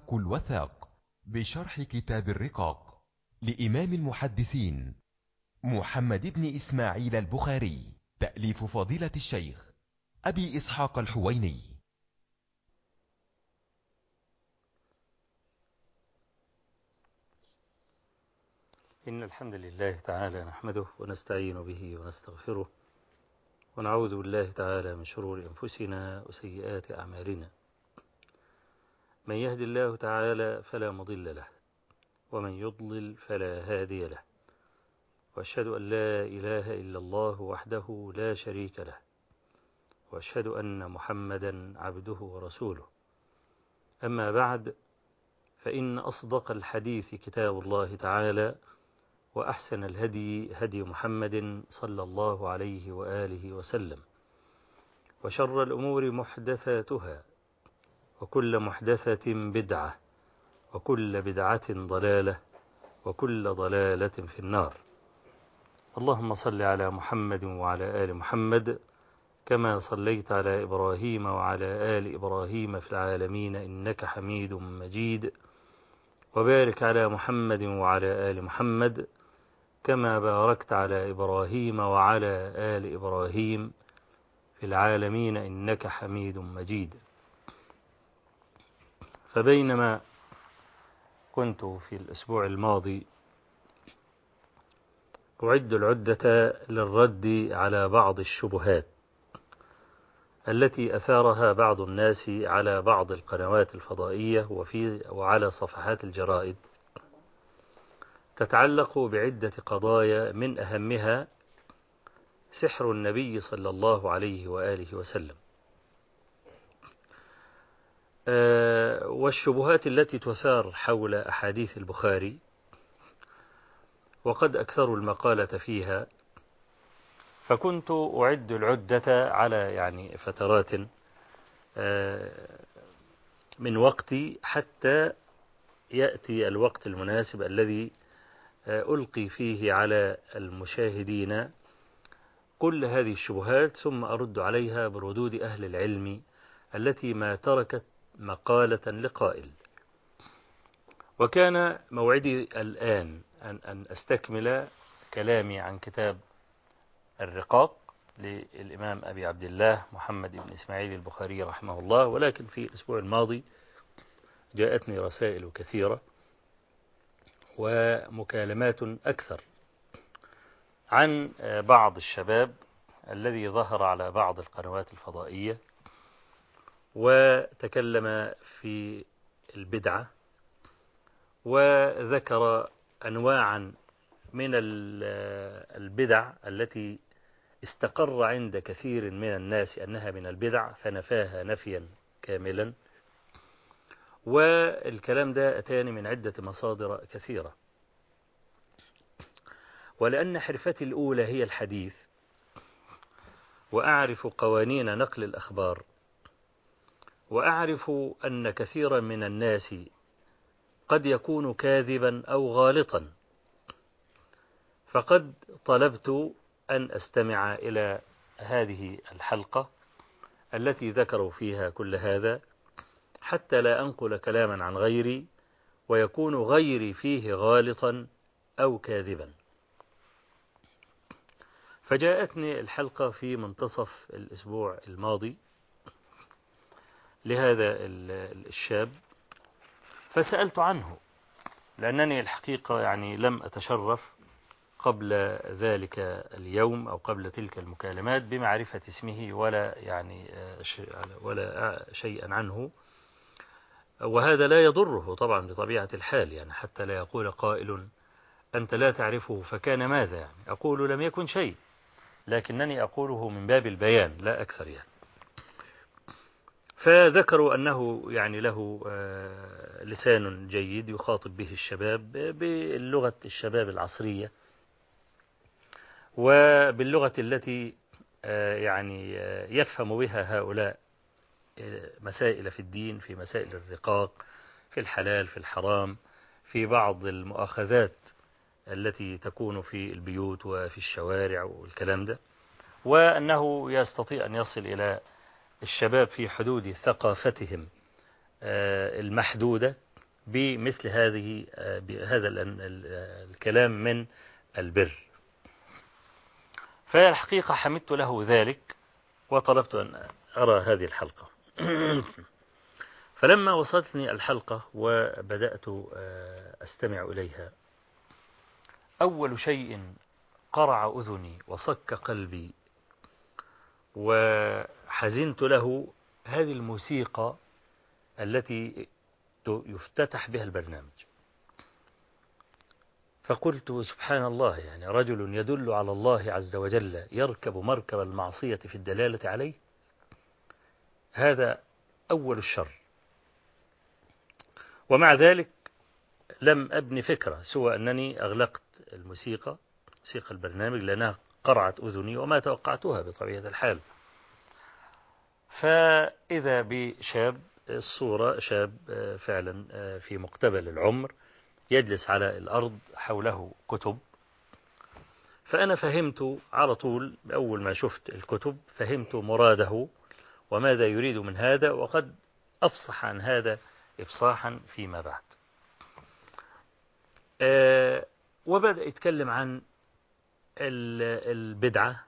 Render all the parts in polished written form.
فك الوثاق بشرح كتاب الرقاق لإمام المحدثين محمد بن إسماعيل البخاري، تأليف فضيلة الشيخ أبي إسحاق الحويني. إن الحمد لله تعالى نحمده ونستعين به ونستغفره ونعوذ بالله تعالى من شرور أنفسنا وسيئات أعمالنا. من يهد الله تعالى فلا مضل له ومن يضلل فلا هادي له، وأشهد أن لا إله إلا الله وحده لا شريك له، وأشهد أن محمدا عبده ورسوله. أما بعد، فإن أصدق الحديث كتاب الله تعالى، وأحسن الهدي هدي محمد صلى الله عليه وآله وسلم، وشر الأمور محدثاتها، وكل محدثة بدعة، وكل بدعة ضلالة، وكل ضلالة في النار. اللهم صل على محمد وعلى آل محمد كما صليت على إبراهيم وعلى آل إبراهيم في العالمين إنك حميد مجيد، وبارك على محمد وعلى آل محمد كما باركت على إبراهيم وعلى آل إبراهيم في العالمين إنك حميد مجيد. فبينما كنت في الأسبوع الماضي أعد العدة للرد على بعض الشبهات التي أثارها بعض الناس على بعض القنوات الفضائية وعلى صفحات الجرائد، تتعلق بعدة قضايا، من أهمها سحر النبي صلى الله عليه وآله وسلم، والشبهات التي تثار حول أحاديث البخاري، وقد أكثروا المقالة فيها. فكنت أعد العدة على فترات من وقتي حتى يأتي الوقت المناسب الذي ألقي فيه على المشاهدين كل هذه الشبهات، ثم أرد عليها بردود أهل العلم التي ما تركت مقالة لقائل. وكان موعدي الآن أن أستكمل كلامي عن كتاب الرقاق للإمام أبي عبد الله محمد بن إسماعيل البخاري رحمه الله، ولكن في الأسبوع الماضي جاءتني رسائل كثيرة ومكالمات أكثر عن بعض الشباب الذي ظهر على بعض القنوات الفضائية وتكلم في البدعة، وذكر أنواعا من البدع التي استقر عند كثير من الناس أنها من البدع، فنفاها نفيا كاملا. والكلام ده أتاني من عدة مصادر كثيرة، ولأن حرفتي الأولى هي الحديث، وأعرف قوانين نقل الأخبار، وأعرف أن كثيرا من الناس قد يكون كاذبا أو غالطا، فقد طلبت أن أستمع إلى هذه الحلقة التي ذكروا فيها كل هذا، حتى لا أنقل كلاما عن غيري ويكون غيري فيه غالطا أو كاذبا. فجاءتني الحلقة في منتصف الأسبوع الماضي لهذا الشاب، فسألت عنه، لأنني الحقيقة لم أتشرف قبل ذلك اليوم أو قبل تلك المكالمات بمعرفة اسمه ولا شيئا عنه، وهذا لا يضره طبعا بطبيعة الحال، حتى لا يقول قائل أنت لا تعرفه فكان ماذا، أقول لم يكن شيء، لكنني أقوله من باب البيان لا أكثر. فذكروا أنه له لسان جيد يخاطب به الشباب باللغة الشباب العصرية، وباللغة التي يفهم بها هؤلاء مسائل في الدين، في مسائل الرقاق، في الحلال، في الحرام، في بعض المؤاخذات التي تكون في البيوت وفي الشوارع والكلام ده، وأنه يستطيع أن يصل إلى الشباب في حدود ثقافتهم المحدودة، بمثل بهذا الكلام من البر. فالحقيقة حمدت له ذلك وطلبت أن أرى هذه الحلقة. فلما وصلتني الحلقة وبدأت أستمع إليها، أول شيء قرع أذني وصك قلبي وحزنت له هذه الموسيقى التي يفتتح بها البرنامج. فقلت سبحان الله، يعني رجل يدل على الله عز وجل يركب مركب المعصية في الدلالة عليه، هذا أول الشر. ومع ذلك لم أبني فكرة سوى أنني أغلقت موسيقى البرنامج لأنها قرعت أذني وما توقعتها بطبيعة الحال. فإذا بشاب، الصورة شاب فعلا في مقتبل العمر، يجلس على الأرض حوله كتب. فأنا فهمت على طول أول ما شفت الكتب، فهمت مراده وماذا يريد من هذا، وقد أفصح عن هذا إفصاحا فيما بعد. وبدأ يتكلم عن البدعة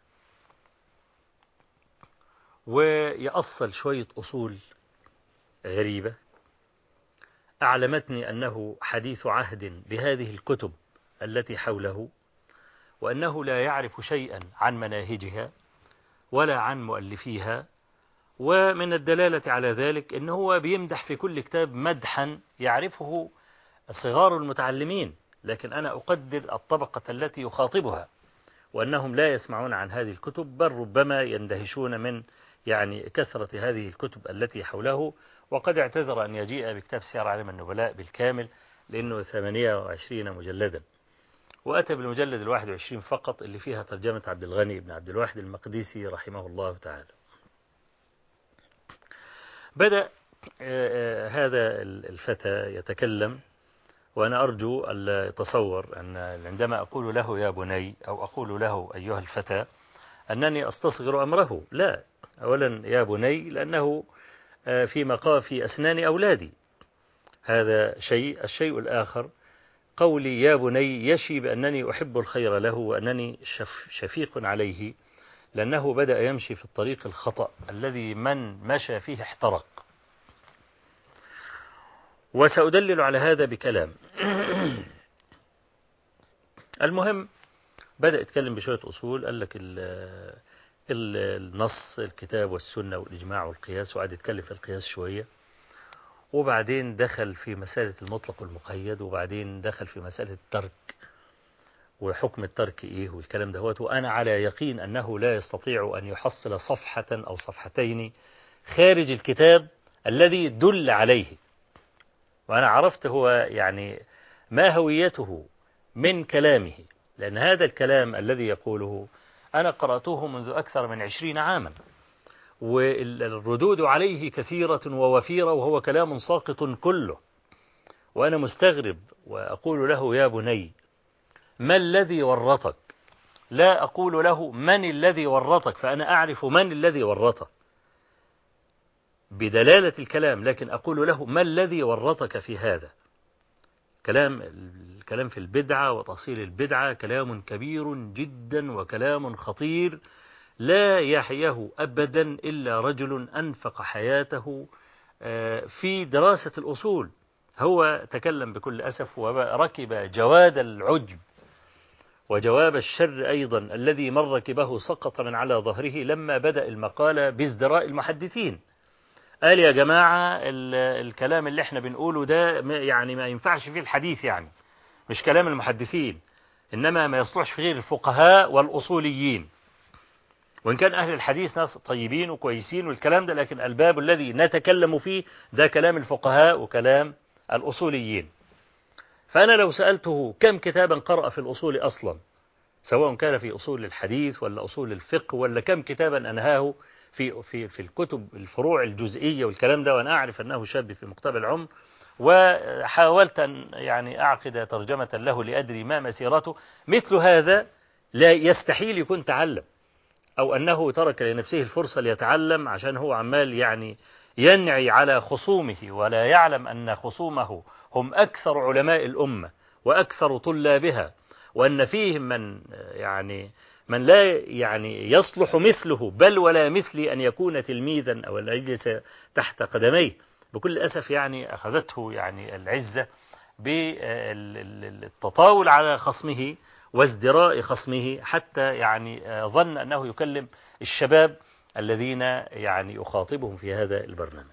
ويأصل شوية أصول غريبة أعلمتني أنه حديث عهد بهذه الكتب التي حوله، وأنه لا يعرف شيئا عن مناهجها ولا عن مؤلفيها. ومن الدلالة على ذلك أنه هو بيمدح في كل كتاب مدحا يعرفه صغار المتعلمين، لكن أنا أقدر الطبقة التي يخاطبها، وأنهم لا يسمعون عن هذه الكتب، بل ربما يندهشون من يعني كثرة هذه الكتب التي حوله. وقد اعتذر أن يجيء بكتاب سير أعلام النبلاء بالكامل لأنه 28 مجلدا، وأتى بالمجلد 21 فقط اللي فيها ترجمة عبد الغني بن عبد الواحد المقدسي رحمه الله تعالى. بدأ هذا الفتى يتكلم، وأنا أرجو أن يتصور أن عندما أقول له يا بني أو أقول له أيها الفتى أنني أستصغر أمره، لا. أولا يا بني لأنه في أسنان أولادي، هذا شيء. الشيء الآخر قولي يا بني يشي بأنني أحب الخير له وأنني شفيق عليه، لأنه بدأ يمشي في الطريق الخطأ الذي من مشى فيه احترق. وسأدلل على هذا بكلام. المهم بدأ يتكلم بشوية أصول، قال لك النص، الكتاب والسنة والإجماع والقياس، وقعد يتكلم في القياس شوية، وبعدين دخل في مسألة المطلق والمقيد، وبعدين دخل في مسألة الترك وحكم الترك إيه والكلام دهوت. وأنا على يقين أنه لا يستطيع أن يحصل صفحة أو صفحتين خارج الكتاب الذي دل عليه. وأنا عرفت هو يعني ما هويته من كلامه، لأن هذا الكلام الذي يقوله أنا قرأته منذ أكثر من 20 عاما، والردود عليه كثيرة ووفيرة، وهو كلام ساقط كله. وأنا مستغرب وأقول له يا بني ما الذي ورطك؟ لا أقول له من الذي ورطك، فأنا أعرف من الذي ورطه بدلالة الكلام، لكن أقول له ما الذي ورطك في هذا؟ الكلام في البدعة وتأصيل البدعة كلام كبير جدا وكلام خطير لا يحيه أبدا إلا رجل أنفق حياته في دراسة الأصول. هو تكلم بكل أسف وركب جواد العجب وجواب الشر أيضا الذي من ركبه سقط من على ظهره لما بدأ المقالة بازدراء المحدثين. قال يا جماعة الكلام اللي احنا بنقوله ده يعني ما ينفعش فيه الحديث، يعني مش كلام المحدثين، إنما ما يصلحش في غير الفقهاء والأصوليين، وإن كان أهل الحديث ناس طيبين وكويسين والكلام ده، لكن الباب الذي نتكلم فيه ده كلام الفقهاء وكلام الأصوليين. فأنا لو سألته كم كتابا قرأ في الأصول أصلا، سواء كان في أصول الحديث ولا أصول الفقه، ولا كم كتابا أنهاه في الكتب الفروع الجزئية والكلام ده، وأنا أعرف أنه شاب في مقتبل العمر، وحاولت أن يعني أعقد ترجمة له لأدري ما مسيرته، مثل هذا لا يستحيل يكون تعلم، أو أنه ترك لنفسه الفرصة ليتعلم عشان هو عمال يعني ينعي على خصومه ولا يعلم أن خصومه هم أكثر علماء الأمة وأكثر طلابها، وأن فيهم من لا يصلح مثله بل ولا مثلي أن يكون تلميذا أو أن يجلس تحت قدميه. بكل أسف أخذته العزة بالتطاول على خصمه وازدراء خصمه، حتى ظن أنه يكلم الشباب الذين يخاطبهم في هذا البرنامج.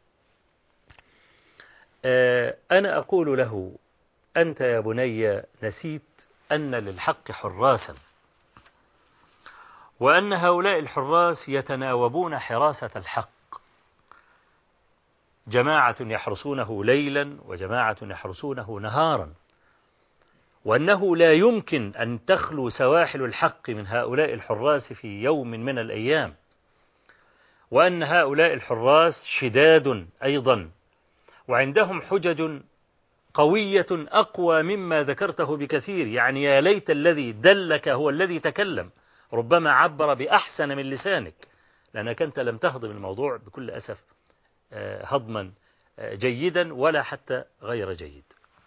أنا أقول له: أنت يا بني نسيت أن للحق حراسا، وأن هؤلاء الحراس يتناوبون حراسة الحق، جماعة يحرسونه ليلا وجماعة يحرسونه نهارا، وأنه لا يمكن أن تخلو سواحل الحق من هؤلاء الحراس في يوم من الأيام، وأن هؤلاء الحراس شداد أيضا، وعندهم حجج قوية أقوى مما ذكرته بكثير. يا ليت الذي دلك هو الذي تكلم، ربما عبر بأحسن من لسانك، لأنك أنت لم تهضم الموضوع بكل أسف هضما جيدا ولا حتى غير جيد.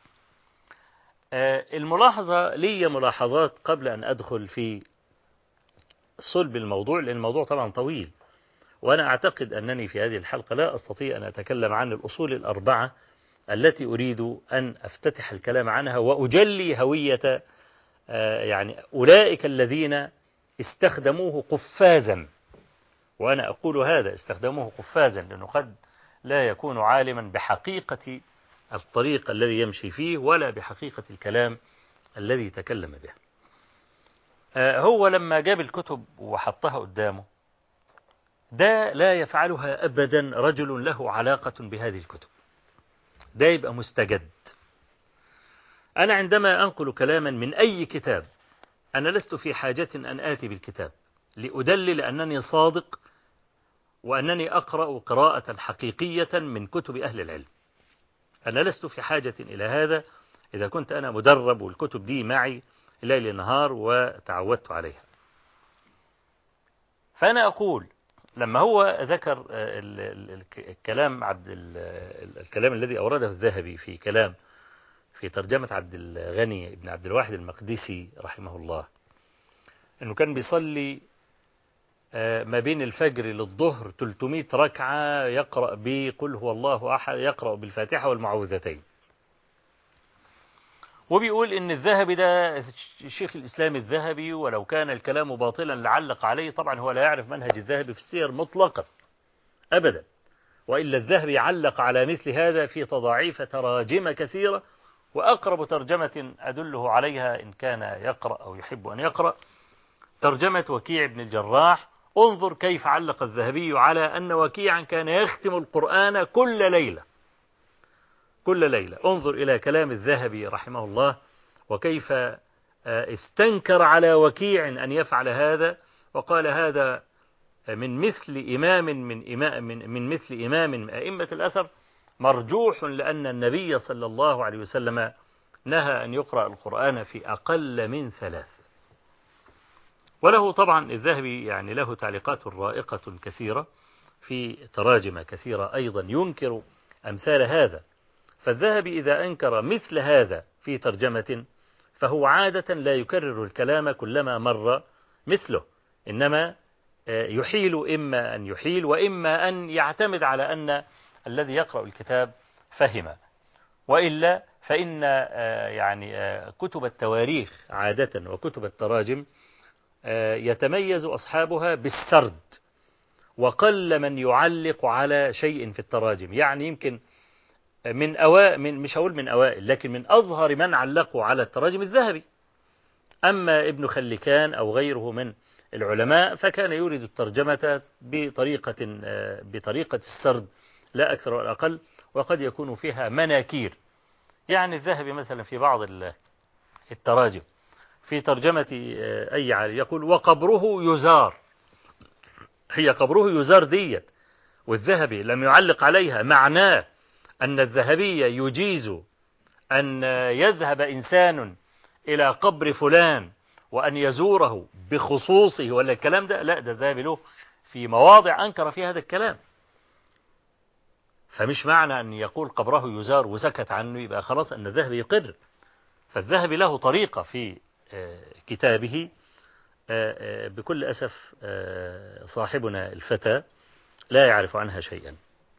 الملاحظة لي ملاحظات قبل أن أدخل في صلب الموضوع، لأن الموضوع طبعا طويل، وأنا أعتقد أنني في هذه الحلقة لا أستطيع أن أتكلم عن الأصول الأربعة التي أريد أن أفتتح الكلام عنها وأجلي هوية أولئك الذين استخدموه قفازا. وأنا أقول هذا استخدموه قفازا، لأنه قد لا يكون عالما بحقيقة الطريق الذي يمشي فيه ولا بحقيقة الكلام الذي تكلم به. هو لما جاب الكتب وحطها قدامه، ده لا يفعلها أبدا رجل له علاقة بهذه الكتب، ده يبقى مستجد. أنا عندما أنقل كلاما من أي كتاب أنا لست في حاجة أن آتي بالكتاب لأدلل أنني صادق وأنني أقرأ قراءة حقيقية من كتب أهل العلم. أنا لست في حاجة إلى هذا إذا كنت أنا مدرب والكتب دي معي ليل نهار وتعودت عليها. فأنا أقول لما هو ذكر الكلام الذي أورده الذهبي في ترجمة عبد الغني بن عبد الواحد المقدسي رحمه الله، أنه كان بيصلي ما بين الفجر للظهر 300 ركعة يقرأ بقل هو الله أحد، يقرأ بالفاتحة والمعوذتين. وبيقول إن الذهبي ده شيخ الإسلام الذهبي، ولو كان الكلام باطلا لعلق عليه. طبعا هو لا يعرف منهج الذهبي في السير مطلقا أبدا، وإلا الذهبي علق على مثل هذا في تضاعيف تراجم كثيرة، وأقرب ترجمة أدله عليها إن كان يقرأ أو يحب أن يقرأ ترجمة وكيع بن الجراح. انظر كيف علق الذهبي على أن وكيعا كان يختم القرآن كل ليلة. انظر إلى كلام الذهبي رحمه الله، وكيف استنكر على وكيع أن يفعل هذا، وقال هذا من مثل إمام من أئمة الأثر، مرجوح لأن النبي صلى الله عليه وسلم نهى أن يقرأ القرآن في أقل من 3. وله طبعا الذهبي له تعليقات رائقة كثيرة في تراجم كثيرة أيضا ينكر أمثال هذا. فالذهبي إذا أنكر مثل هذا في ترجمة فهو عادة لا يكرر الكلام كلما مر مثله، إنما يحيل، إما أن يحيل وإما أن يعتمد على أن الذي يقرأ الكتاب فهم. وإلا فإن كتب التواريخ عادة وكتب التراجم يتميز أصحابها بالسرد، وقل من يعلق على شيء في التراجم. يمكن من مش هقول من أوائل، لكن من أظهر من علقوا على التراجم الذهبي. أما ابن خلكان أو غيره من العلماء فكان يريد الترجمة بطريقة السرد لا أكثر ولا أقل، وقد يكون فيها مناكير. الذهبي مثلا في بعض التراجم في ترجمة أي عالم يقول وقبره يزار. هي قبره يزار ديت، والذهبي لم يعلق عليها. معناه أن الذهبي يجيز أن يذهب إنسان إلى قبر فلان وأن يزوره بخصوصه ولا الكلام ده؟ لا، ده الذهبي له في مواضع أنكر في هذا الكلام. فمش معنى أن يقول قبره يزار وسكت عنه يبقى خلاص أن الذهبي يقر. فالذهبي له طريقة في كتابه، بكل أسف صاحبنا الفتى لا يعرف عنها شيئا.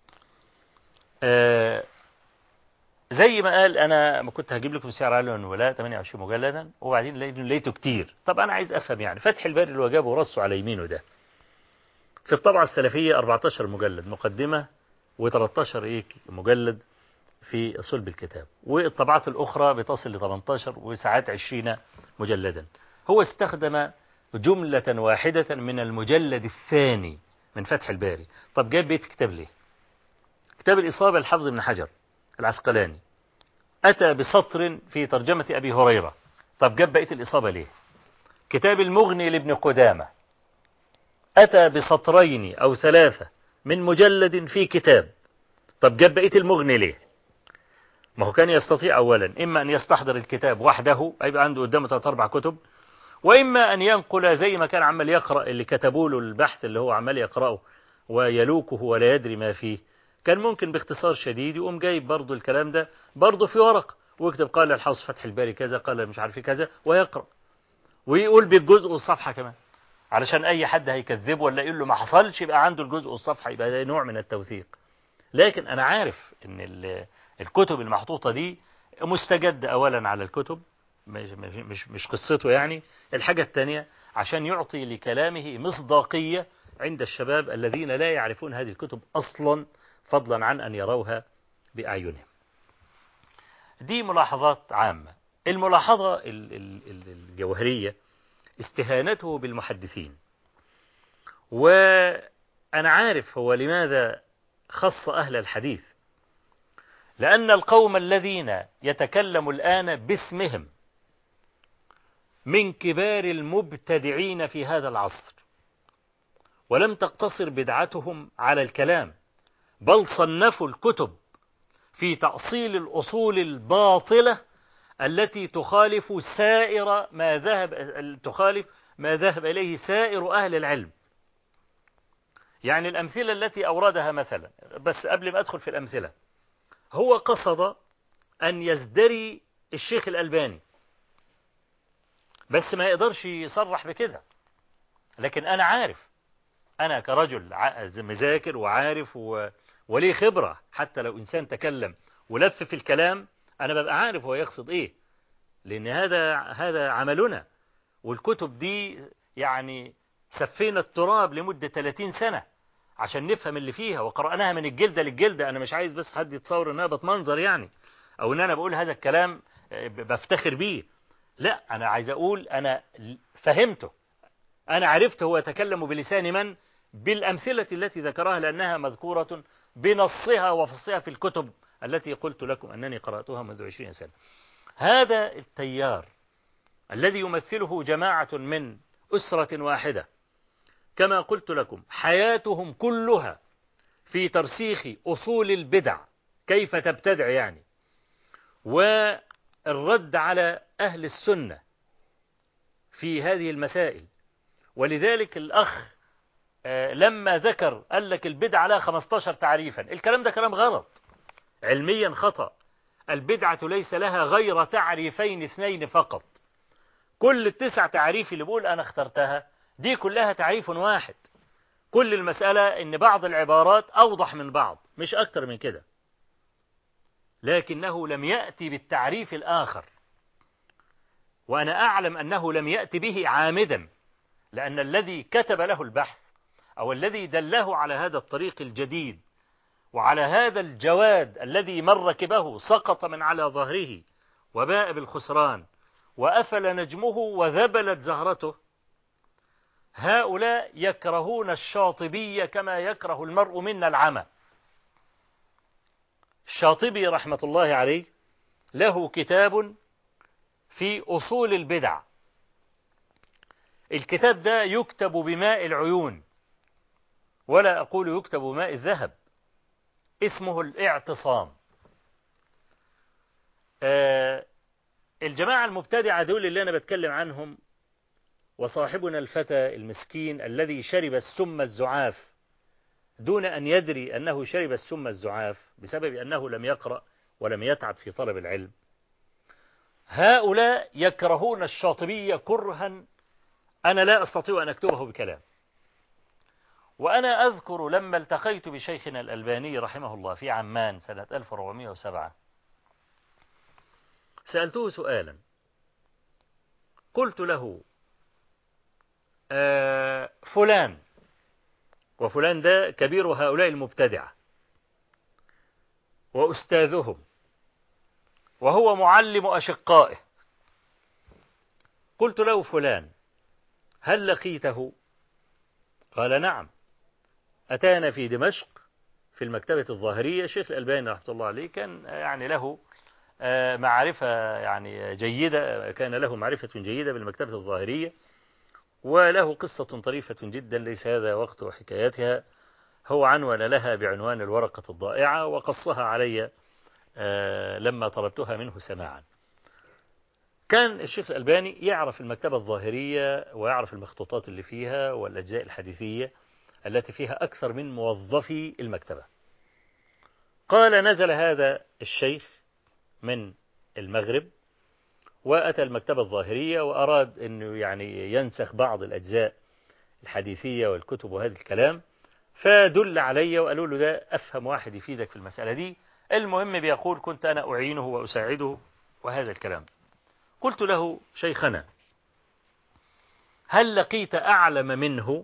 زي ما قال أنا ما كنت هجيب لكم سعر على الولاء 28 مجلدا، وبعدين لقيته كتير. طب أنا عايز أفهم يعني فتح الباري اللي هو جابه ورصه على يمينه ده في الطبعة السلفية 14 مجلد مقدمة و13 مجلد في صلب الكتاب، والطبعات الأخرى بتصل ل 18 وساعات 20 مجلدا. هو استخدم جملة واحدة من المجلد الثاني من فتح الباري. طب جاب بيت كتاب ليه؟ كتاب الإصابة الحافظ بن حجر العسقلاني أتى بسطر في ترجمة أبي هريرة. طب جاب بقية الإصابة ليه؟ كتاب المغني لابن قدامة أتى بسطرين أو 3 من مجلد في كتاب. طب جاب بقية المغني ليه؟ ما هو كان يستطيع أولا إما أن يستحضر الكتاب وحده، يبقى عنده قدامه 3-4 كتب، وإما أن ينقل زي ما كان عمال يقرأ اللي كتبوا له البحث اللي هو عمال يقرأه ويلوكه ولا يدري ما فيه. كان ممكن باختصار شديد يقوم جايب برضه الكلام ده برضه في ورق ويكتب قال الحافظ فتح الباري كذا، قال مش عارف كذا، ويقرأ ويقول بالجزء والصفحة كمان، علشان أي حد هيكذبه ولا يقول له ما حصلش يبقى عنده الجزء والصفحة، يبقى ده نوع من التوثيق. لكن أنا عارف إن الكتب المحطوطة دي مستجد أولا على الكتب، مش قصته يعني. الحاجة الثانية عشان يعطي لكلامه مصداقية عند الشباب الذين لا يعرفون هذه الكتب أصلا، فضلا عن أن يروها بأعينهم. دي ملاحظات عامة. الملاحظة الجوهرية استهانته بالمحدثين. وأنا عارف هو لماذا خص أهل الحديث، لأن القوم الذين يتكلم الآن باسمهم من كبار المبتدعين في هذا العصر، ولم تقتصر بدعتهم على الكلام، بل صنفوا الكتب في تأصيل الأصول الباطلة التي تخالف ما ذهب إليه سائر أهل العلم. يعني الأمثلة التي أوردها مثلا، بس قبل ما أدخل في الأمثلة، هو قصد أن يزدري الشيخ الألباني، بس ما يقدرش يصرح بكده. لكن أنا عارف، أنا كرجل مذاكر وعارف وليه خبرة، حتى لو إنسان تكلم ولف في الكلام أنا ببقى عارف هو يقصد إيه، لأن هذا عملنا. والكتب دي يعني سفينا التراب لمدة 30 سنة عشان نفهم اللي فيها، وقرأناها من الجلدة للجلدة. أنا مش عايز بس حد يتصور أنها بتمنظر يعني، أو أن أنا بقول هذا الكلام بفتخر بيه. لا، أنا عايز أقول أنا فهمته، أنا عرفت هو يتكلم بلسان من، بالأمثلة التي ذكرها، لأنها مذكورة بنصها وفصها في الكتب التي قلت لكم أنني قرأتها منذ 20 سنة. هذا التيار الذي يمثله جماعة من أسرة واحدة، كما قلت لكم حياتهم كلها في ترسيخ أصول البدع، كيف تبتدع يعني، والرد على أهل السنة في هذه المسائل. ولذلك الأخ لما ذكر قال لك البدعة لها 15 تعريفا، الكلام ده كلام غلط، علميا خطأ. البدعة ليس لها غير تعريفين 2 فقط. كل ال9 تعريف اللي بقول أنا اخترتها دي كلها تعريف واحد. كل المسألة إن بعض العبارات أوضح من بعض، مش أكتر من كده، لكنه لم يأتي بالتعريف الآخر، وأنا أعلم أنه لم يأتي به عامدا، لأن الذي كتب له البحث أو الذي دله على هذا الطريق الجديد وعلى هذا الجواد الذي من ركبه سقط من على ظهره وباء بالخسران وأفل نجمه وذبلت زهرته، هؤلاء يكرهون الشاطبي كما يكره المرء منا العمى. الشاطبي رحمة الله عليه له كتاب في أصول البدع، الكتاب ده يكتب بماء العيون، ولا أقول يكتب بماء الذهب، اسمه الاعتصام. الجماعة المبتدعة دول اللي أنا بتكلم عنهم، وصاحبنا الفتى المسكين الذي شرب السم الزعاف دون أن يدري أنه شرب السم الزعاف بسبب أنه لم يقرأ ولم يتعب في طلب العلم، هؤلاء يكرهون الشاطبي كرها أنا لا أستطيع أن أكتبه بكلام. وأنا أذكر لما التقيت بشيخنا الألباني رحمه الله في عمان سنة 1407 سألته سؤالا، قلت له فلان، وفلان ده كبير هؤلاء المبتدعة وأستاذهم وهو معلم أشقائه، قلت له فلان هل لقيته؟ قال نعم، أتانا في دمشق في المكتبة الظاهرية. شيخ الألباني رحمة الله عليه كان يعني له معرفة يعني جيدة، كان له معرفة جيدة بالمكتبة الظاهرية، وله قصة طريفة جدا ليس هذا وقت حكايتها، هو عنون لها بعنوان الورقة الضائعة وقصها علي لما طلبتها منه سماعا. كان الشيخ الألباني يعرف المكتبة الظاهرية ويعرف المخطوطات اللي فيها والأجزاء الحديثية التي فيها أكثر من موظفي المكتبة. قال نزل هذا الشيخ من المغرب وأتى المكتبة الظاهرية وأراد أنه يعني ينسخ بعض الأجزاء الحديثية والكتب وهذا الكلام، فدل علي وقالوا له ده أفهم واحد يفيدك في المسألة دي. المهم بيقول كنت أنا أعينه وأساعده وهذا الكلام. قلت له شيخنا هل لقيت أعلم منه؟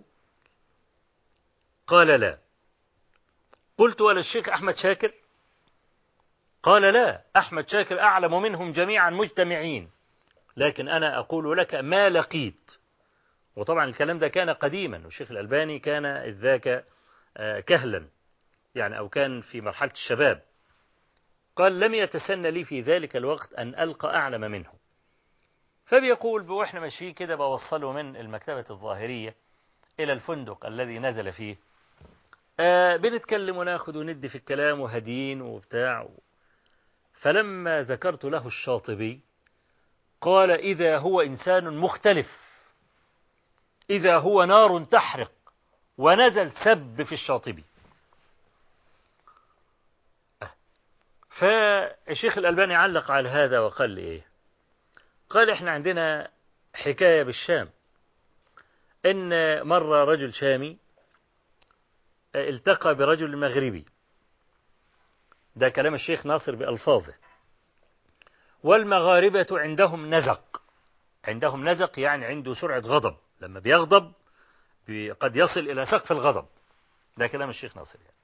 قال لا. قلت ولا الشيخ أحمد شاكر؟ قال لا، أحمد شاكر أعلم منهم جميعا مجتمعين، لكن أنا أقول لك ما لقيت. وطبعا الكلام ده كان قديما، والشيخ الألباني كان إذ ذاك كهلا يعني أو كان في مرحلة الشباب. قال لم يتسنى لي في ذلك الوقت أن ألقى أعلم منه. فبيقول وإحنا ماشيين كده بوصله من المكتبة الظاهرية إلى الفندق الذي نزل فيه، بنتكلم وناخد وندي في الكلام وهدين وبتاع. فلما ذكرت له الشاطبي قال إذا هو إنسان مختلف، إذا هو نار تحرق، ونزل سب في الشاطبي. فالشيخ الألباني علق على هذا وقال لي إيه؟ قال إحنا عندنا حكاية بالشام إن مرة رجل شامي التقى برجل مغربي، ده كلام الشيخ ناصر بألفاظه، والمغاربة عندهم نزق، عندهم نزق يعني عنده سرعة غضب، لما بيغضب قد يصل إلى سقف الغضب، ده كلام الشيخ ناصر يعني.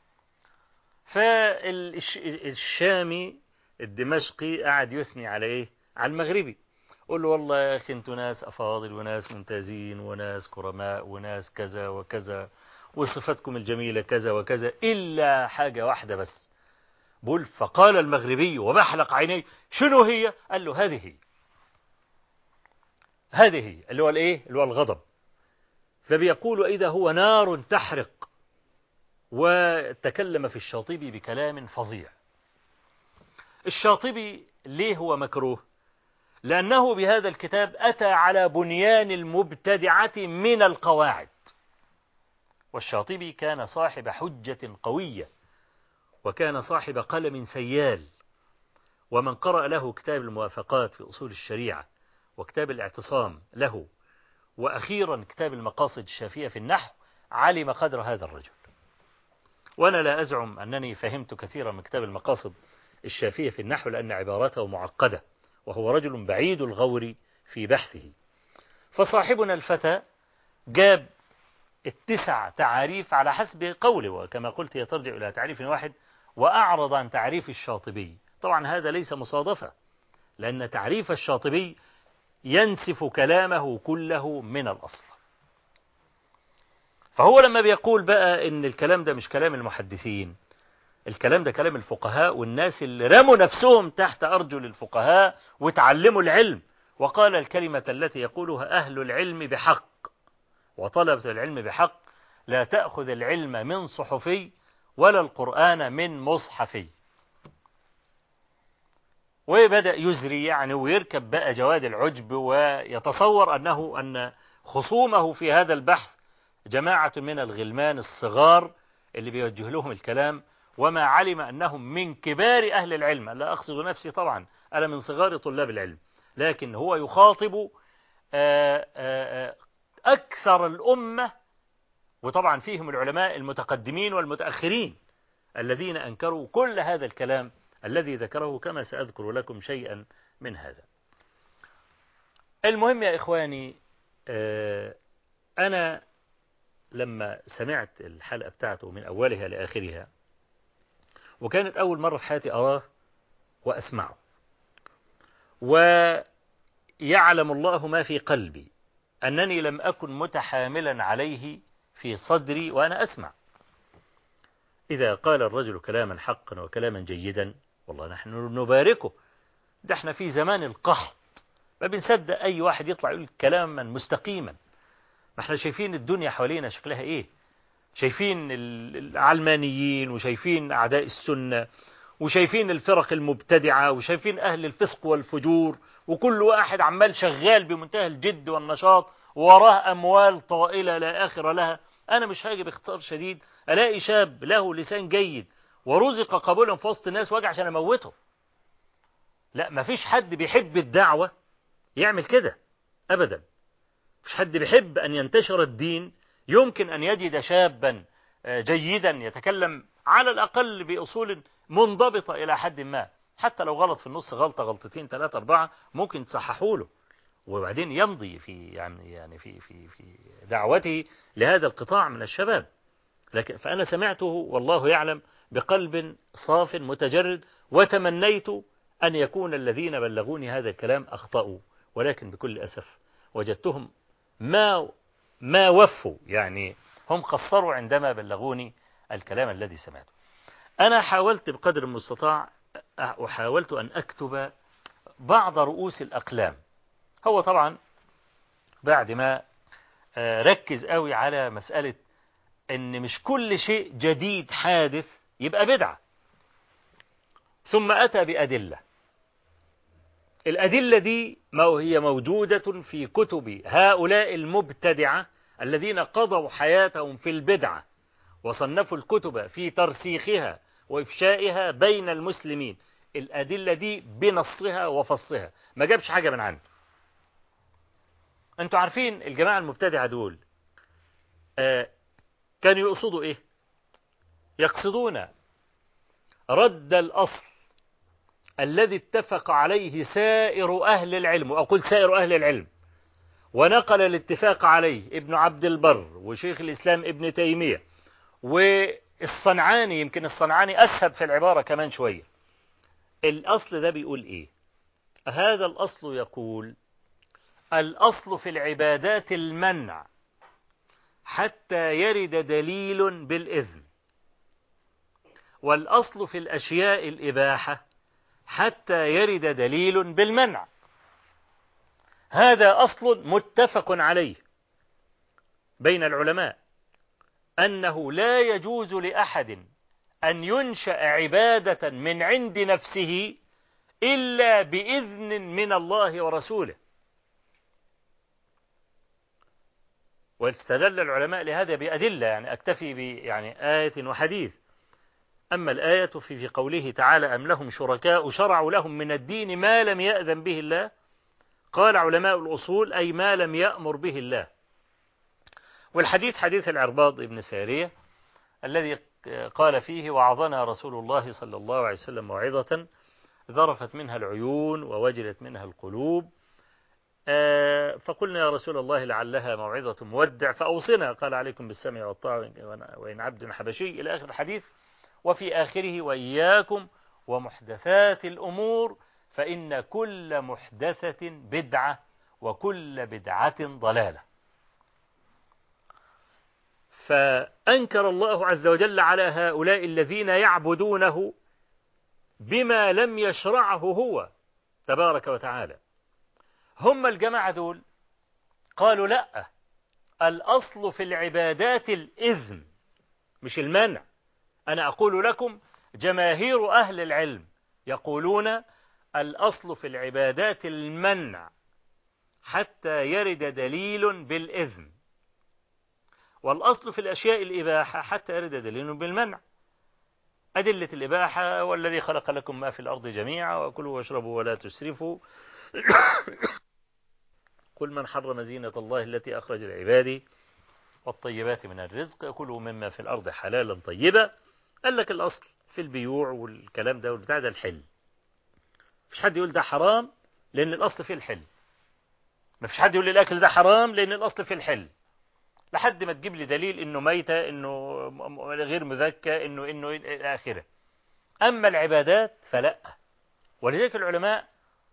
فالشامي الدمشقي قاعد يثني على إيه؟ على المغربي، قول له والله يا أخي أنتوا ناس أفاضل وناس ممتازين وناس كرماء وناس كذا وكذا وصفاتكم الجميلة كذا وكذا إلا حاجة واحدة بس. بقول فقال المغربي وبحلق عينيه شنو هي؟ قال له هذه هي، هذه هي اللي هو الايه؟ اللي هو الغضب. فبيقول إذا هو نار تحرق، وتكلم في الشاطبي بكلام فظيع. الشاطبي ليه هو مكروه؟ لأنه بهذا الكتاب أتى على بنيان المبتدعة من القواعد، والشاطبي كان صاحب حجة قوية وكان صاحب قلم سيال، ومن قرأ له كتاب الموافقات في أصول الشريعة وكتاب الاعتصام له وأخيرا كتاب المقاصد الشافية في النحو علم قدر هذا الرجل. وأنا لا أزعم أنني فهمت كثيرا من كتاب المقاصد الشافية في النحو لأن عباراته معقدة، وهو رجل بعيد الغور في بحثه. فصاحبنا الفتى جاب 9 تعاريف على حسب قوله، وكما قلت هي ترجع إلى تعريف واحد، وأعرض عن تعريف الشاطبي. طبعا هذا ليس مصادفة، لأن تعريف الشاطبي ينسف كلامه كله من الأصل. فهو لما بيقول بقى إن الكلام ده مش كلام المحدثين، الكلام ده كلام الفقهاء والناس اللي رموا نفسهم تحت أرجل الفقهاء وتعلموا العلم، وقال الكلمة التي يقولها أهل العلم بحق وطلبة العلم بحق: لا تأخذ العلم من صحفي ولا القرآن من مصحفي. وبدأ يزري يعني ويركب بقى جواد العجب، ويتصور أن خصومه في هذا البحث جماعة من الغلمان الصغار اللي بيوجه لهم الكلام، وما علم أنهم من كبار أهل العلم. لا أقصد نفسي طبعا، أنا من صغار طلاب العلم، لكن هو يخاطب أكثر الأمة، وطبعا فيهم العلماء المتقدمين والمتأخرين الذين أنكروا كل هذا الكلام الذي ذكره، كما سأذكر لكم شيئا من هذا. المهم يا إخواني، أنا لما سمعت الحلقة بتاعته من أولها لآخرها، وكانت أول مرة في حياتي أراه وأسمعه، ويعلم الله ما في قلبي أنني لم أكن متحاملا عليه في صدري وأنا أسمع. إذا قال الرجل كلاما حقا وكلاما جيدا، والله نحن نباركه. ده احنا في زمان القحط، ما بنصدق أي واحد يطلع يقول كلاما مستقيما. ما احنا شايفين الدنيا حوالينا شكلها إيه، شايفين العلمانيين، وشايفين أعداء السنة، وشايفين الفرق المبتدعة، وشايفين أهل الفسق والفجور، وكل واحد عمال شغال بمنتهى الجد والنشاط وراه أموال طائلة لا آخر لها. أنا مش هاجي باختصار شديد ألاقي شاب له لسان جيد ورزق قبولا في وسط الناس واجي عشان أموته. لا، ما فيش حد بيحب الدعوة يعمل كده أبدا. مش حد بيحب أن ينتشر الدين يمكن أن يجد شابا جيدا يتكلم على الأقل بأصول منضبطة إلى حد ما، حتى لو غلط في النص غلطة غلطتين ثلاثة أربعة ممكن تصححوا له، وبعدين يمضي في يعني في دعوته لهذا القطاع من الشباب. لكن فأنا سمعته والله يعلم بقلب صاف متجرد، وتمنيت أن يكون الذين بلغوني هذا الكلام أخطأوا، ولكن بكل أسف وجدتهم ما وفوا، يعني هم قصروا عندما بلغوني الكلام الذي سمعته. أنا حاولت بقدر المستطاع وحاولت أن أكتب بعض رؤوس الأقلام. هو طبعا بعد ما ركز قوي على مسألة أن مش كل شيء جديد حادث يبقى بدعة، ثم أتى بأدلة. الأدلة دي ما هي موجودة في كتب هؤلاء المبتدعة الذين قضوا حياتهم في البدعة وصنفوا الكتب في ترسيخها وإفشائها بين المسلمين. الأدلة دي بنصها وفصها، ما جابش حاجة من عنده. أنتوا عارفين الجماعة المبتدعة دول كانوا يقصدوا إيه؟ يقصدون رد الأصل الذي اتفق عليه سائر أهل العلم، وأقول سائر أهل العلم، ونقل الاتفاق عليه ابن عبد البر وشيخ الإسلام ابن تيمية والصنعاني. يمكن الصنعاني أسهب في العبارة كمان شوية. الأصل ده بيقول إيه؟ هذا الأصل يقول: الأصل في العبادات المنع حتى يرد دليل بالإذن، والأصل في الأشياء الإباحة حتى يرد دليل بالمنع. هذا أصل متفق عليه بين العلماء، أنه لا يجوز لأحد أن ينشأ عبادة من عند نفسه إلا بإذن من الله ورسوله. واستدل العلماء لهذا بأدلة، يعني أكتفي آية وحديث. أما الآية في قوله تعالى: أم لهم شركاء شرعوا لهم من الدين ما لم يأذن به الله، قال علماء الأصول: أي ما لم يأمر به الله. والحديث حديث العرباض بن سارية الذي قال فيه: وعظنا رسول الله صلى الله عليه وسلم موعظة ذرفت منها العيون ووجلت منها القلوب، فقلنا يا رسول الله لعلها موعظة مودع فأوصنا، قال: عليكم بالسمع والطاعة وإن عبد حبشي، إلى آخر الحديث. وفي آخره: وإياكم ومحدثات الأمور فإن كل محدثة بدعة وكل بدعة ضلالة. فأنكر الله عز وجل على هؤلاء الذين يعبدونه بما لم يشرعه هو تبارك وتعالى. هم الجماعة دول قالوا: لا، الأصل في العبادات الإذن مش المنع. أنا أقول لكم جماهير أهل العلم يقولون الأصل في العبادات المنع حتى يرد دليل بالإذن، والأصل في الأشياء الإباحة حتى يرد دليل بالمنع. أدلة الإباحة: والذي خلق لكم ما في الأرض جميعا وكلوا واشربوا ولا تسرفوا قل من حرم زينة الله التي أخرج لعباده والطيبات من الرزق كلوا مما في الأرض حلالا طيبا. قال لك الأصل في البيوع والكلام ده والبتاع ده الحل. مفيش حد يقول ده حرام لأن الأصل فيه الحل. مفيش حد يقول الأكل ده حرام لأن الأصل فيه الحل، لحد ما تجيب لي دليل إنه ميتة، إنه غير مذكى، إنه إلى آخره. أما العبادات فلا. ولذلك العلماء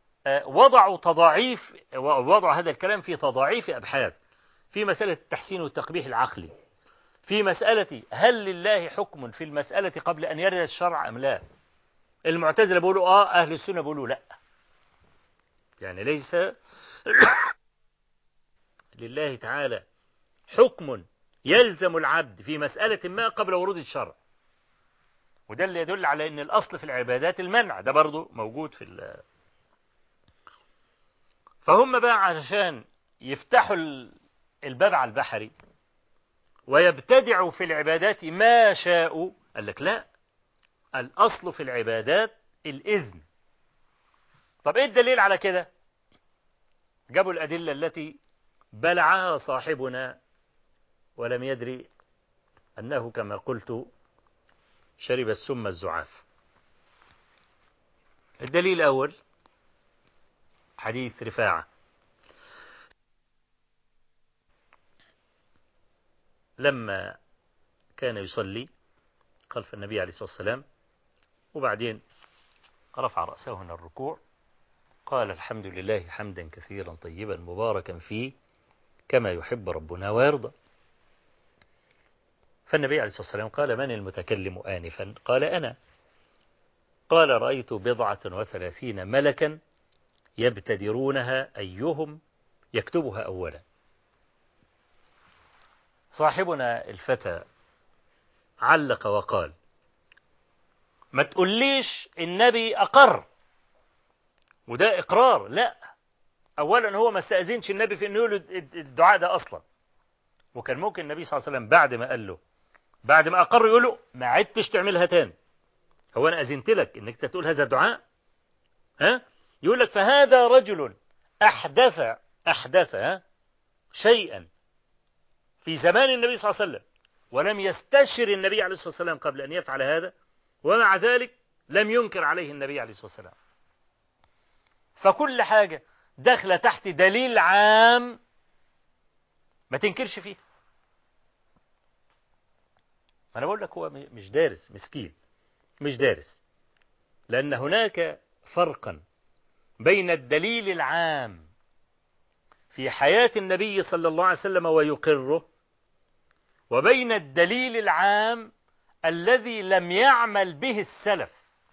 وضعوا هذا الكلام في تضاعيف أبحاث في مسألة التحسين والتقبيح العقلي، في مسألة هل لله حكم في المسألة قبل أن يرد الشرع أم لا. المعتزلة بيقولوا أهل السنة بيقولوا لا، يعني ليس لله تعالى حكم يلزم العبد في مسألة ما قبل ورود الشرع. وده اللي يدل على أن الأصل في العبادات المنع، ده برضو موجود في فهم بقى علشان يفتحوا الباب على البحري ويبتدعوا في العبادات ما شاءوا، قال لك لا، الأصل في العبادات الإذن. طب إيه الدليل على كده؟ جابوا الأدلة التي بلعها صاحبنا ولم يدري أنه كما قلت شرب السم الزعاف. الدليل الأول حديث رفاعة لما كان يصلي خلف النبي عليه الصلاة والسلام وبعدين رفع رأسه من الركوع قال الحمد لله حمدا كثيرا طيبا مباركا فيه كما يحب ربنا ويرضى. فالنبي عليه الصلاة والسلام قال من المتكلم آنفا؟ قال أنا. قال رأيت 37 ملكا يبتدرونها أيهم يكتبها أولا. صاحبنا الفتى علق وقال ما تقوليش النبي أقر، وده إقرار. لا، أولا هو ما استأذنش النبي في أنه يقول الدعاء ده أصلا، وكان ممكن النبي صلى الله عليه وسلم بعد ما قال له بعد ما أقر يقول له ما عدتش تعملها تاني، هو أنا أذنت لك أنك تقول هذا الدعاء؟ يقول لك فهذا رجل أحدث شيئا في زمان النبي صلى الله عليه وسلم ولم يستشر النبي عليه الصلاة والسلام قبل أن يفعل هذا، ومع ذلك لم ينكر عليه النبي عليه الصلاة والسلام. فكل حاجة داخلة تحت دليل عام ما تنكرش فيه. أنا بقول لك هو مش دارس، مسكين مش دارس، لأن هناك فرقا بين الدليل العام في حياة النبي صلى الله عليه وسلم ويقره، وبين الدليل العام الذي لم يعمل به السلف.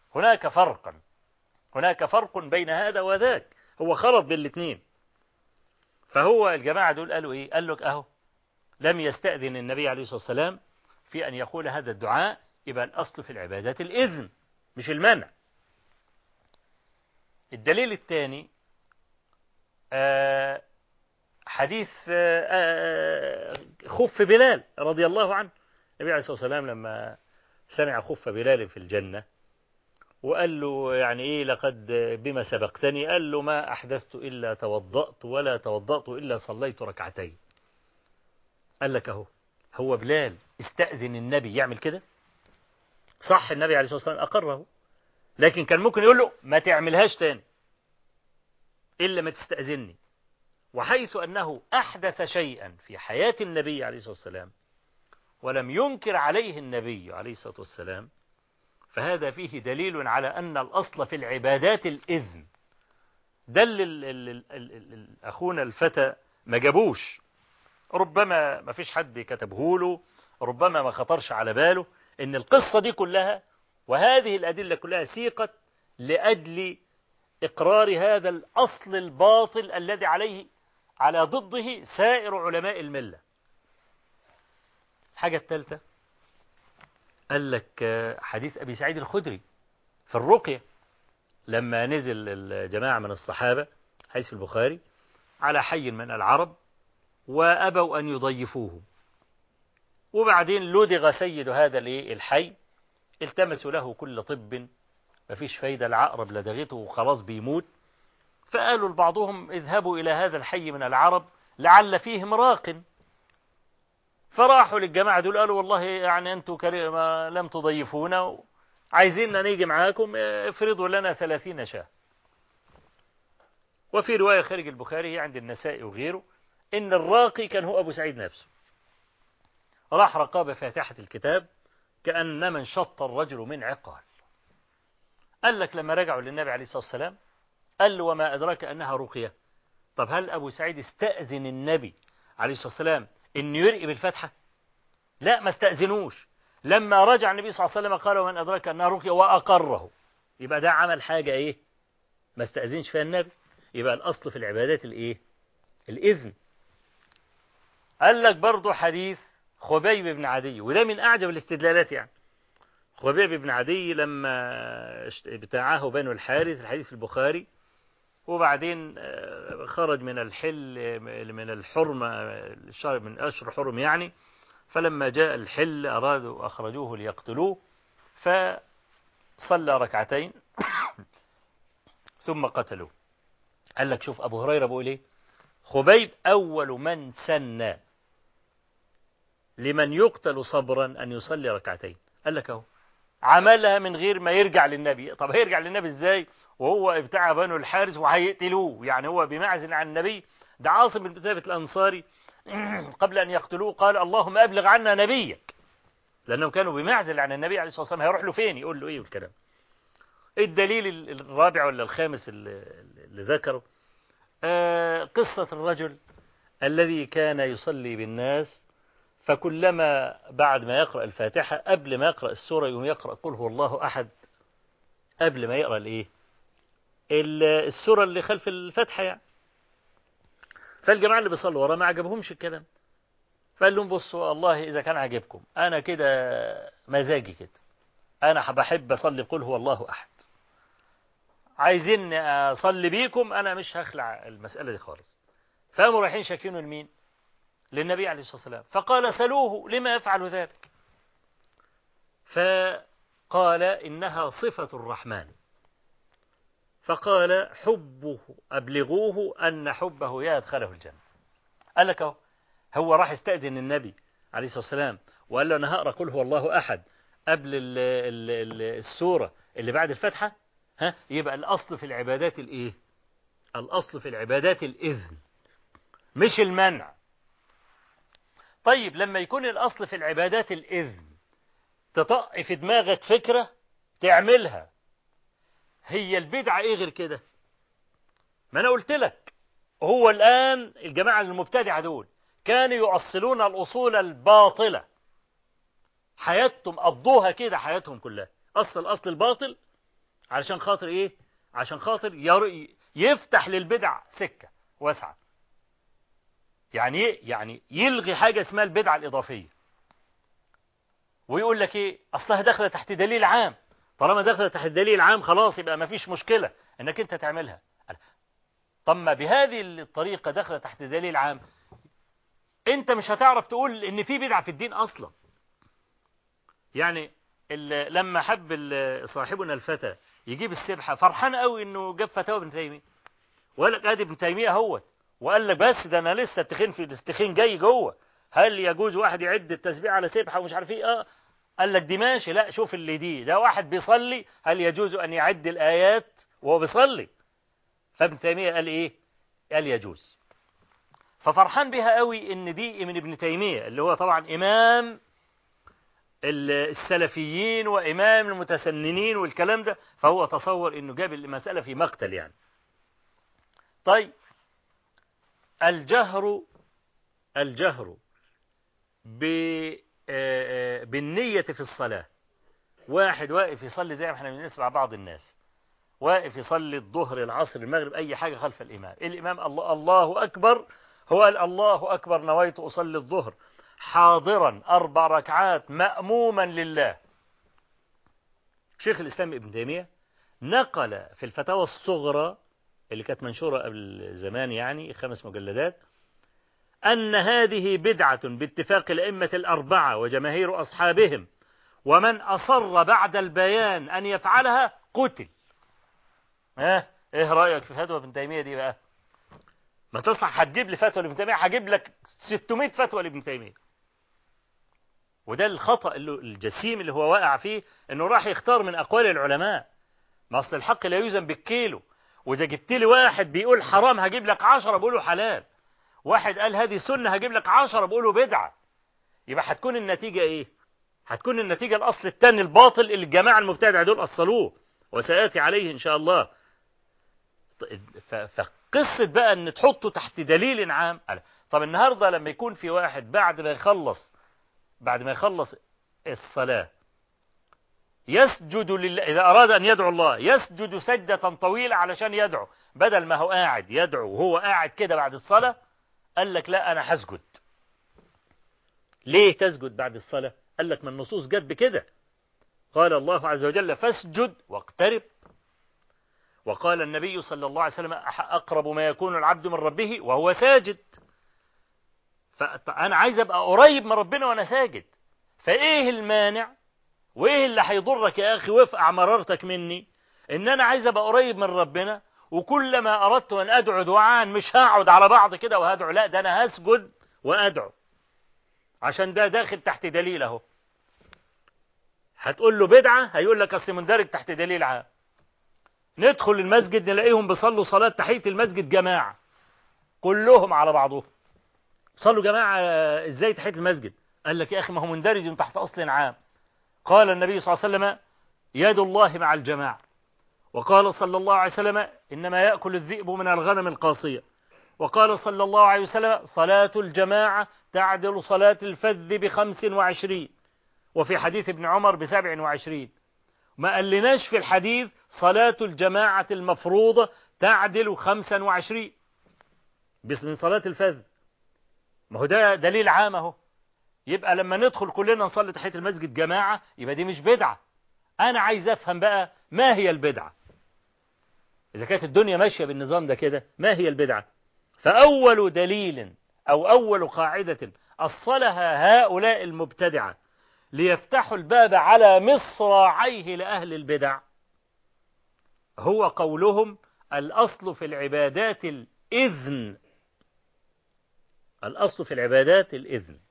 هناك فرق بين هذا وذاك، هو خلط بين الاثنين. فهو الجماعة دول قالوا إيه؟ قال لك أهو لم يستأذن النبي عليه الصلاة والسلام في أن يقول هذا الدعاء، يبقى الأصل في العبادات الإذن مش المنع. الدليل الثاني حديث خف بلال رضي الله عنه. النبي عليه الصلاة والسلام لما سمع خف بلال في الجنة وقال له يعني إيه لقد بما سبقتني، قال له ما أحدثت إلا توضأت ولا توضأت إلا صليت ركعتين. قال لك أهو هو بلال استأذن النبي يعمل كده، صح النبي عليه الصلاة والسلام أقره، لكن كان ممكن يقول له ما تعملهاش تاني إلا ما تستأذني. وحيث أنه أحدث شيئا في حياة النبي عليه الصلاة والسلام ولم ينكر عليه النبي عليه الصلاة والسلام، فهذا فيه دليل على أن الأصل في العبادات الإذن. دل أخونا الفتى ما جابوش، ربما ما فيش حد كتبه له، ربما ما خطرش على باله إن القصة دي كلها وهذه الأدلة كلها سيقت لأجل إقرار هذا الأصل الباطل الذي على ضده سائر علماء الملة. الحاجة الثالثة قال لك حديث أبي سعيد الخدري في الرقية لما نزل الجماعة من الصحابة حيث البخاري على حي من العرب وأبوا أن يضيفوه، وبعدين لدغ سيد هذا الحي، التمسوا له كل طب، مفيش فايدة، العقرب لدغته وخلاص بيموت. فقالوا لبعضهم اذهبوا إلى هذا الحي من العرب لعل فيهم راق. فراحوا للجماعة دول قالوا والله يعني أنتم لم تضيفونا، عايزيننا نيجي معاكم، افرضوا لنا 30 شاة. وفي رواية خارج البخاري عند النسائي وغيره إن الراقي كان هو أبو سعيد نفسه. راح رقاب فاتحة الكتاب كأنما انشط الرجل من عقال. قال لك لما رجعوا للنبي عليه الصلاة والسلام قال له وما أدراك أنها رقية. طب هل أبو سعيد استأذن النبي عليه الصلاة والسلام إن يرقي بالفتحة؟ لا، ما استأذنوش. لما رجع النبي صلى الله عليه وسلم قال ومن أدراك أنها رقية وأقره. يبقى ده عمل حاجة إيه؟ ما استأذنش فيها النبي. يبقى الأصل في العبادات الإذن. قال لك برضو حديث خبيب بن عدي، وده من أعجب الاستدلالات يعني. خبيب بن عدي لما ابتاعه بنو الحارث، الحديث في البخاري، وبعدين خرج من الحل من الحرمة، من أشهر حرم يعني، فلما جاء الحل أرادوا أخرجوه ليقتلوه، فصلى ركعتين ثم قتلوه. قال لك شوف أبو هريرة بيقول إيه؟ خبيب أول من سن لمن يقتل صبرا أن يصلي ركعتين. قال لك أهو عملها من غير ما يرجع للنبي. طب هيرجع للنبي إزاي وهو ابتاع بنو الحارث وهيقتلوه؟ يعني هو بمعزل عن النبي. ده عاصم بن ثابت الأنصاري قبل أن يقتلوه قال اللهم أبلغ عنا نبيك، لأنهم كانوا بمعزل عن النبي عليه الصلاة والسلام، هيروح له فين يقول له إيه والكلام. الدليل الرابع ولا الخامس اللي ذكره قصة الرجل الذي كان يصلي بالناس، فكلما بعد ما يقرأ الفاتحة قبل ما يقرأ السورة يقوم يقرأ قل هو الله أحد قبل ما يقرأ السورة اللي خلف الفاتحة يعني. فالجماعة اللي بيصلوا وراه ما عجبهمش الكلام، فقال لهم بصوا الله إذا كان عجبكم أنا كده مزاجي كده، أنا بحب أصلي قل هو الله أحد، عايزين أصلي بيكم أنا مش هخلع المسألة دي خالص. فقاموا رايحين شاكينه لمين؟ للنبي عليه الصلاة والسلام. فقال سلوه لما يفعل ذلك؟ فقال إنها صفة الرحمن. فقال حبه أبلغوه أن حبه يدخله الجنة. قال لك هو راح استأذن النبي عليه الصلاة والسلام وقال له أنا هقرأ قل هو الله أحد قبل السورة اللي بعد الفتحة. يبقى الأصل في العبادات الأصل في العبادات الإذن مش المنع. طيب لما يكون الأصل في العبادات الإذن تطق في دماغك فكرة تعملها، هي البدعة إيه غير كده؟ ما أنا قلت لك هو الآن الجماعة المبتدعة دول كانوا يؤصلون الأصول الباطلة، حياتهم قضوها كده حياتهم كلها أصل الباطل علشان خاطر إيه؟ عشان خاطر يفتح للبدع سكة واسعة. يعني إيه؟ يعني يلغي حاجة اسمها البدعة الإضافية ويقول لك إيه؟ أصلها داخلة تحت دليل عام، طالما داخلة تحت دليل عام خلاص يبقى ما فيش مشكلة إنك أنت تعملها. طب ما بهذه الطريقة داخلة تحت دليل عام أنت مش هتعرف تقول إن في بدعة في الدين أصلا. يعني لما حب صاحبنا الفتى يجيب السبحة فرحان قوي إنه جاب فتاوى ابن تيمية، وقال لك ادي ابن تيمية هو، وقال لك بس ده أنا لسه التخين جاي جوه، هل يجوز واحد يعد التسبيح على سبحة ومش عارف إيه؟ قال لك دي ماشي، لا شوف ده واحد بيصلي هل يجوز أن يعد الآيات وهو بيصلي؟ فابن تيمية قال إيه؟ قال يجوز. ففرحان بها قوي إن دي من ابن تيمية اللي هو طبعا إمام السلفيين وإمام المتسننين والكلام ده، فهو تصور إنه جاب المسألة في مقتل يعني. طيب الجهر بالنية في الصلاة، واحد واقف يصلي زي ما احنا بنسمع بعض الناس واقف يصلي الظهر العصر المغرب أي حاجة خلف الإمام الله أكبر، هو قال الله أكبر نويت أصلي الظهر حاضرا 4 ركعات مأموما لله. شيخ الإسلام ابن تيمية نقل في الفتاوى الصغرى اللي كانت منشورة قبل زمان يعني 5 مجلدات أن هذه بدعة باتفاق الأئمة الأربعة وجماهير أصحابهم، ومن أصر بعد البيان أن يفعلها قتل. إيه رأيك في فتوى ابن تيمية دي بقى؟ ما تصلح هتجيب لي فتوى لابن تيمية، هجيب لك 600 فتوى لابن تيمية. وده الخطأ الجسيم اللي هو واقع فيه، انه راح يختار من اقوال العلماء. ما اصل الحق لا يوزن بالكيلو، واذا جبت لي واحد بيقول حرام هجيب لك 10 بيقولوا حلال، واحد قال هذه سنة هجيب لك 10 بيقولوا بدعة. يبقى هتكون النتيجة ايه؟ هتكون النتيجة الاصل الثاني الباطل اللي الجماعة المبتدعة دول اصلوه، وسيأتي عليه ان شاء الله. فقصة بقى ان تحطه تحت دليل عام. طب النهاردة لما يكون في واحد بعد ما يخلص الصلاة يسجد لله، إذا أراد أن يدعو الله يسجد سجدة طويلة علشان يدعو، بدل ما هو قاعد يدعو وهو قاعد كده بعد الصلاة، قال لك لا أنا هسجد. ليه تسجد بعد الصلاة؟ قال لك من النصوص جت بكده. قال الله عز وجل فاسجد واقترب، وقال النبي صلى الله عليه وسلم أقرب ما يكون العبد من ربه وهو ساجد. فأنا عايز أبقى قريب من ربنا وأنا ساجد، فإيه المانع وإيه اللي هيضرك يا أخي وافقع مرارتك مني إن أنا عايز أبقى قريب من ربنا، وكلما أردت أن أدعو دعاء مش هقعد على بعض كده وهدعو، لا ده أنا هسجد وأدعو، عشان ده داخل تحت دليل أهو. هتقول له بدعة، هيقول لك أصل مندرج تحت دليل عام. ندخل المسجد نلاقيهم بيصلوا صلاة تحية المسجد جماعة كلهم على بعضهم. صلوا جماعة ازاي تحية المسجد؟ قال لك يا أخي ما هو مندرج تحت أصل عام. قال النبي صلى الله عليه وسلم يد الله مع الجماعة، وقال صلى الله عليه وسلم إنما يأكل الذئب من الغنم القاصية، وقال صلى الله عليه وسلم صلاة الجماعة تعدل صلاة الفذ ب25، وفي حديث ابن عمر ب27. ما قالناش في الحديث صلاة الجماعة المفروضة تعدل 25 من صلاة الفذ. ما هو ده دليل عام اهو. يبقى لما ندخل كلنا نصلي تحية المسجد جماعة يبقى دي مش بدعة. أنا عايز أفهم بقى ما هي البدعة. إذا كانت الدنيا ماشية بالنظام ده كده، ما هي البدعة؟ فأول دليل أو أول قاعدة أصلها هؤلاء المبتدعة ليفتحوا الباب على مصراعيه لأهل البدع هو قولهم الأصل في العبادات الإذن. الأصل في العبادات الإذن.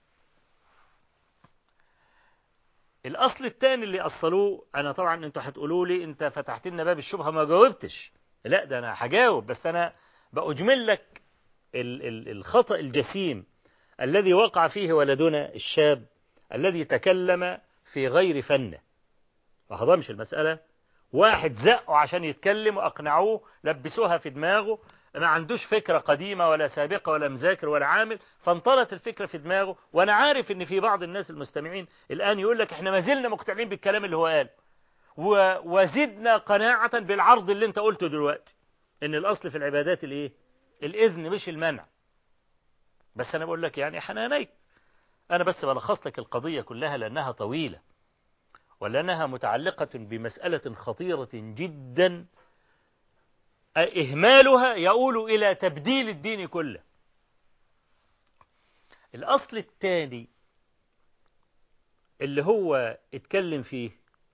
الأصل الثاني اللي أصلوه، أنا طبعا أنتوا هتقولوا لي أنت فتحت لنا باب الشبهة ما جاوبتش. لا ده أنا هجاوب، بس أنا بأجمل لك الخطأ الجسيم الذي وقع فيه ولدنا الشاب الذي تكلم في غير فنه. ما هضمش المسألة، واحد زقه عشان يتكلم وأقنعوه، لبسوها في دماغه، ما عندوش فكرة قديمة ولا سابقة ولا مذاكر ولا عامل، فانطلت الفكرة في دماغه. وأنا عارف إن في بعض الناس المستمعين الآن يقول لك إحنا ما زلنا مقتنعين بالكلام اللي هو قال، وزدنا قناعة بالعرض اللي أنت قلته دلوقتي، إن الأصل في العبادات الإيه؟ الإذن مش المنع. بس أنا بقول لك يعني حنانيك، أنا بس بلخص لك القضية كلها لأنها طويلة ولأنها متعلقة بمسألة خطيرة جدا إهمالها يؤول إلى تبديل الدين كله. الأصل الثاني اللي هو اتكلم فيه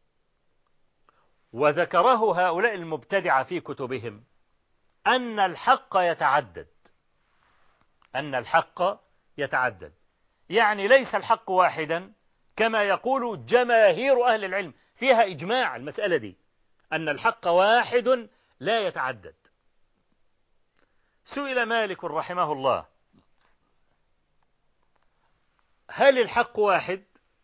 وذكره هؤلاء المبتدعة في كتبهم أن الحق يتعدد. أن الحق يتعدد يعني ليس الحق واحدا كما يقول جماهير أهل العلم، فيها إجماع المسألة دي أن الحق واحد لا يتعدد. سئل مالك رحمه الله هل الحق واحد؟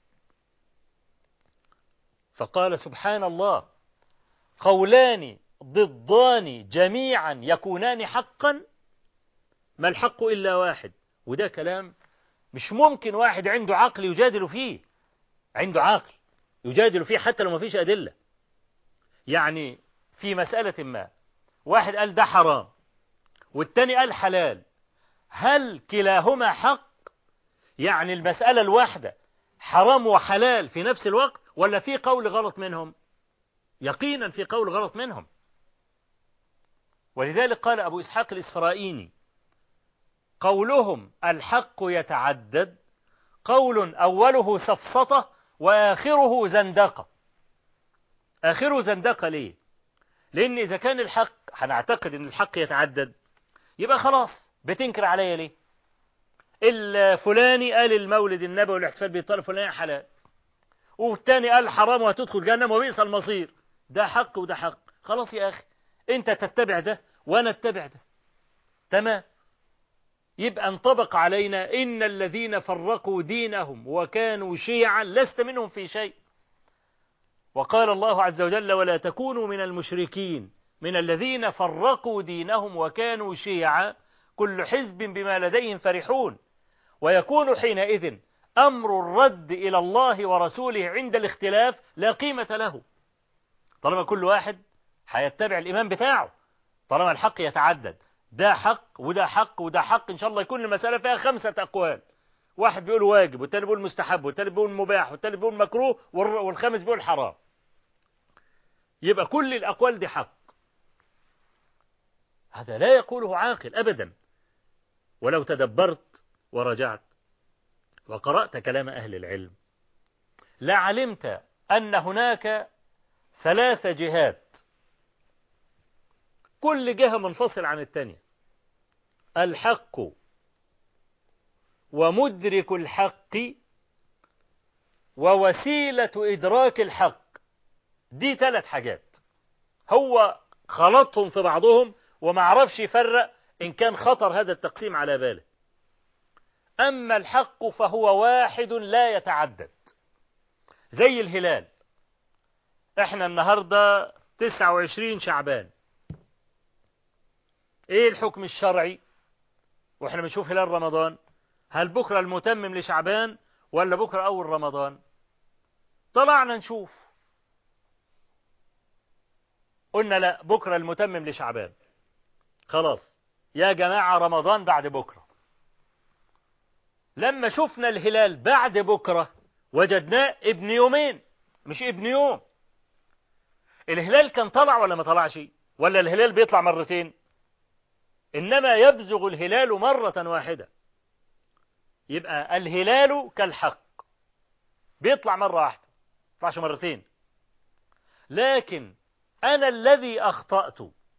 فقال سبحان الله قولان ضدان جميعا يكونان حقا، ما الحق إلا واحد. وده كلام مش ممكن واحد عنده عقل يجادل فيه، عنده عقل يجادل فيه حتى لو ما فيش أدلة. يعني في مسألة ما واحد قال ده حرام والتاني قال حلال، هل كلاهما حق؟ يعني المسألة الواحدة حرام وحلال في نفس الوقت، ولا في قول غلط منهم؟ يقينا في قول غلط منهم. ولذلك قال أبو إسحاق الإسفرائيني قولهم الحق يتعدد قول أوله سفسطة وآخره زندقة. آخره زندقة ليه؟ لأن إذا كان الحق هنعتقد أن الحق يتعدد يبقى خلاص بتنكر عليا ليه؟ الفلاني قال المولد النبوي والاحتفال بالطالب الفلاني حلال، والتاني قال حرام وهتدخل جهنم وبئس المصير. ده حق وده حق، خلاص يا أخي أنت تتبع ده وأنا اتبع ده، تمام. يبقى انطبق علينا إن الذين فرقوا دينهم وكانوا شيعا لست منهم في شيء. وقال الله عز وجل ولا تكونوا من المشركين من الذين فرقوا دينهم وكانوا شيعا كل حزب بما لديهم فرحون. ويكون حينئذ أمر الرد إلى الله ورسوله عند الاختلاف لا قيمة له، طالما كل واحد هيتبع الإمام بتاعه، طالما الحق يتعدد، ده حق وده حق وده حق. إن شاء الله يكون المسألة فيها 5 أقوال، واحد بيقول واجب والتاني بيقول مستحب والتاني بيقول مباح والتاني بيقول مكروه والخامس بيقول حرام، يبقى كل الأقوال دي حق. هذا لا يقوله عاقل أبدا. ولو تدبرت ورجعت وقرأت كلام أهل العلم لعلمت أن هناك 3 جهات، كل جهة منفصل عن الثانية. الحق ومدرك الحق ووسيلة إدراك الحق، دي 3 حاجات. هو خلطهم في بعضهم وما عرفش يفرق إن كان خطر هذا التقسيم على باله. أما الحق فهو واحد لا يتعدد، زي الهلال. احنا النهاردة 29 شعبان، ايه الحكم الشرعي واحنا بنشوف هلال رمضان؟ هل بكرة المتمم لشعبان ولا بكرة أول رمضان؟ طلعنا نشوف، قلنا لا بكرة المتمم لشعبان، خلاص يا جماعة رمضان بعد بكرة. لما شفنا الهلال بعد بكرة وجدناه ابن يومين مش ابن يوم. الهلال كان طلع ولا ما طلعش؟ ولا الهلال بيطلع مرتين؟ إنما يبزغ الهلال مرة واحدة. يبقى الهلال كالحق بيطلع مرة واحدة، ما يطلعش مرتين. لكن أنا الذي أخطأت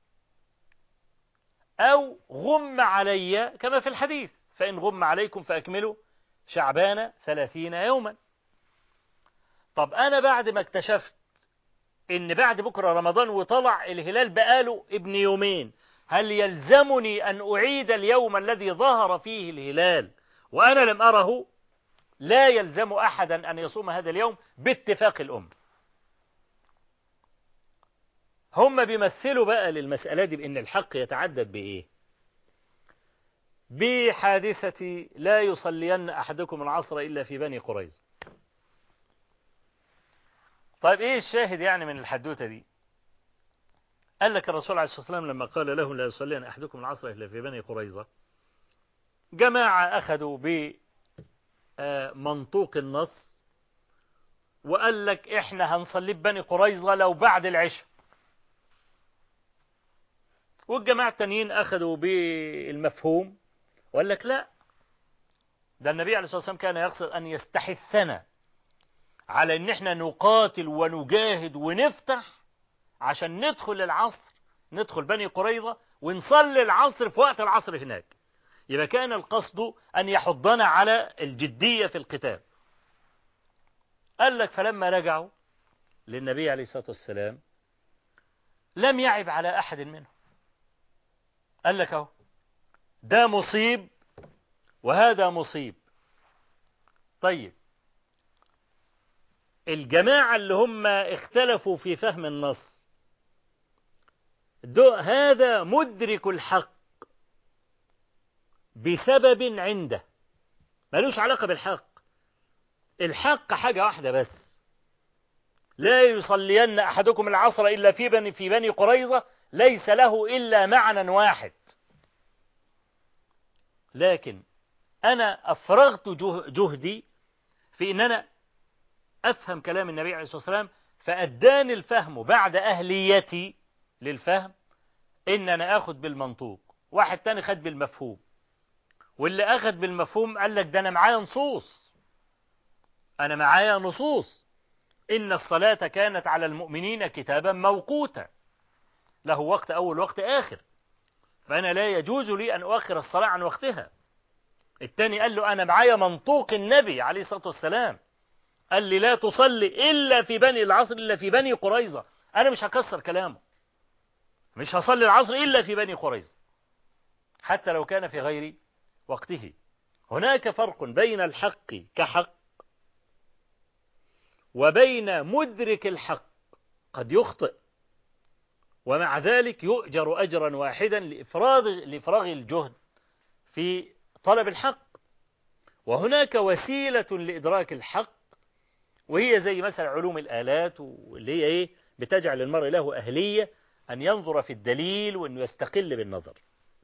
أو غم علي كما في الحديث فإن غم عليكم فأكملوا شعبان 30 يوما. طب أنا بعد ما اكتشفت إن بعد بكرة رمضان وطلع الهلال بقاله ابن يومين، هل يلزمني أن أعيد اليوم الذي ظهر فيه الهلال وأنا لم أره؟ لا يلزم أحدا أن يصوم هذا اليوم باتفاق الأمة. هم بيمثلوا بقى للمسألة دي بأن الحق يتعدد بإيه؟ بحادثة لا يصلين أحدكم العصر إلا في بني قريظة. طيب إيه الشاهد يعني من الحدوتة دي؟ قال لك الرسول عليه الصلاة والسلام لما قال له لا يصلين أحدكم العصر إلا في بني قريظة، جماعة أخذوا بمنطوق النص وقال لك إحنا هنصلي ببني قريظة لو بعد العشاء، والجماعة التانيين أخذوا بالمفهوم وقال لك لا، ده النبي عليه الصلاة والسلام كان يقصد أن يستحثنا على أن احنا نقاتل ونجاهد ونفتح عشان ندخل العصر، ندخل بني قريظة ونصلي العصر في وقت العصر هناك. يبقى كان القصد أن يحضنا على الجدية في القتال. قال لك فلما رجعوا للنبي عليه الصلاة والسلام لم يعب على أحد منهم، قال لك اهو ده مصيب وهذا مصيب. طيب الجماعة اللي هم اختلفوا في فهم النص هذا مدرك الحق بسبب عنده ملوش علاقة بالحق. الحق حاجة واحدة بس، لا يصلين أحدكم العصر إلا في بني قريظة، ليس له إلا معنى واحد. لكن أنا أفرغت جهدي في أن أنا أفهم كلام النبي عليه الصلاة والسلام، فأداني الفهم بعد أهليتي للفهم إن أنا أخذ بالمنطوق، واحد تاني خد بالمفهوم، واللي أخذ بالمفهوم قال لك ده أنا معايا نصوص، أنا معايا نصوص، إن الصلاة كانت على المؤمنين كتابا موقوتا، له وقت أول وقت آخر، فأنا لا يجوز لي أن أؤخر الصلاة عن وقتها. التاني قال له أنا معايا منطوق النبي عليه الصلاة والسلام، قال لي لا تصلي إلا في بني العصر إلا في بني قريظة، أنا مش هكسر كلامه، مش هصلي العصر إلا في بني قريظة حتى لو كان في غير وقته. هناك فرق بين الحق كحق وبين مدرك الحق قد يخطئ ومع ذلك يؤجر أجرا واحدا لإفراغ الجهد في طلب الحق. وهناك وسيلة لإدراك الحق وهي زي مثلا علوم الآلات، واللي هي إيه بتجعل المرء له أهلية أن ينظر في الدليل وأنه يستقل بالنظر.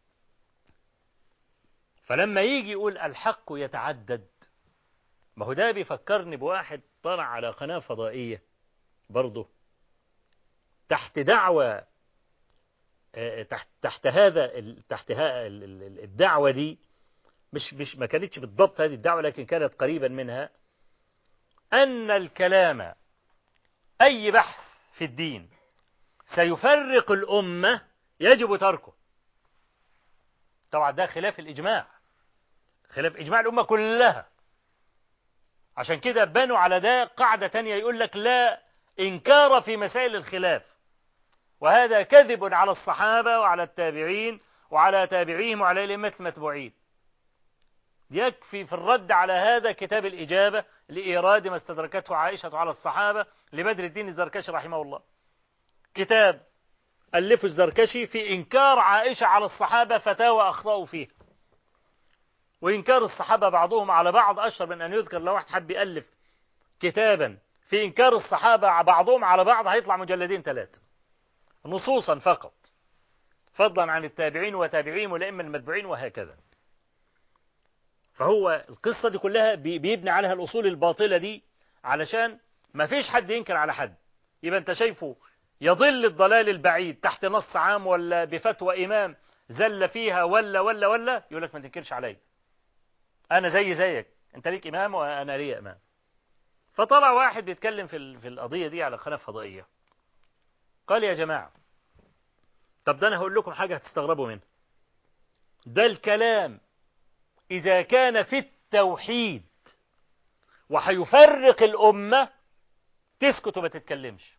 فلما يجي يقول الحق يتعدد، ما هو ده بيفكرني بواحد طلع على قناة فضائية برضه تحت دعوة، تحت الدعوة دي، مش ما كانتش بالضبط هذه الدعوة لكن كانت قريبا منها، أن الكلام أي بحث في الدين سيفرق الأمة يجب تركه. طبعا ده خلاف الإجماع، خلاف إجماع الأمة كلها. عشان كده بنوا على ده قاعدة تانية يقول لك لا إنكار في مسائل الخلاف، وهذا كذب على الصحابة وعلى التابعين وعلى تابعيهم وعلى الأئمة المتبوعين. يكفي في الرد على هذا كتاب الإجابة لإيراد ما استدركته عائشة على الصحابة لبدر الدين الزركشي رحمه الله، كتاب ألفه الزركشي في إنكار عائشة على الصحابة فتاوى أخطأوا فيه، وإنكار الصحابة بعضهم على بعض أشهر من أن يذكر. لو واحد حب يألف كتابا في إنكار الصحابة بعضهم على بعض هيطلع مجلدين 3 نصوصا فقط، فضلا عن التابعين وتابعيهم والأئمة المتبوعين وهكذا. فهو القصة دي كلها بيبني عليها الأصول الباطلة دي علشان ما فيش حد ينكر على حد. يبقى أنت شايفه يضل الضلال البعيد تحت نص عام ولا بفتوى إمام زل فيها ولا يقول لك ما تنكرش علي، أنا زيك، أنت ليك إمام وأنا لي إمام. فطلع واحد بيتكلم في القضية دي على قناة فضائية، قال يا جماعة طب ده أنا هقول لكم حاجة هتستغربوا منها، ده الكلام إذا كان في التوحيد وحيفرق الأمة تسكت وما تتكلمش،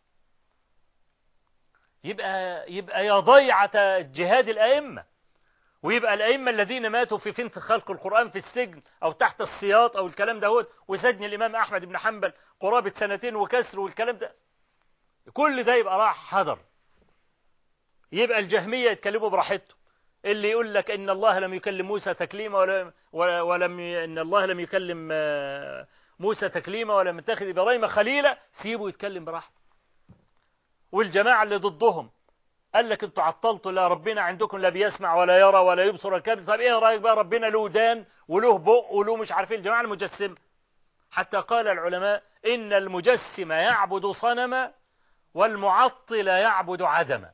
يبقى يا ضيعة جهاد الأئمة، ويبقى الأئمة الذين ماتوا في فنت خلق القرآن في السجن أو تحت السياط أو الكلام ده وسجن الإمام أحمد بن حنبل قرابة 2 وكسر والكلام ده كل ده يبقى راح حضر. يبقى الجهمية يتكلموا براحته، اللي يقول لك إن الله لم يكلم موسى تكليما إن الله لم يكلم موسى تكليما ولم يتخذ إبراهيم خليلا، سيبوا يتكلم براحته. والجماعة اللي ضدهم قال لك انتوا عطلتوا، لا ربنا عندكم لا بيسمع ولا يرى ولا يبصر الكبد، طب ايه رايك بقى ربنا له ودان وله بق وله مش عارفين، الجماعه المجسمه. حتى قال العلماء ان المجسم يعبد صنما والمعطل يعبد عدما.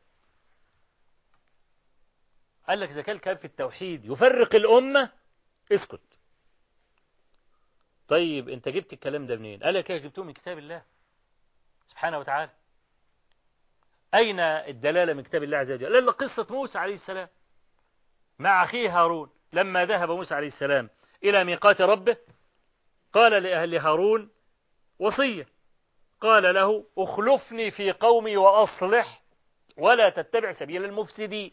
قال لك اذا كان الكلام في التوحيد يفرق الامه اسكت. طيب انت جبت الكلام ده منين؟ قال لك جبتوه من كتاب الله سبحانه وتعالى. أين الدلالة من كتاب الله عز وجل؟ لأن قصة موسى عليه السلام مع أخيه هارون، لما ذهب موسى عليه السلام إلى ميقات ربه قال لأهل هارون وصية، قال له اخلفني في قومي وأصلح ولا تتبع سبيل المفسدين.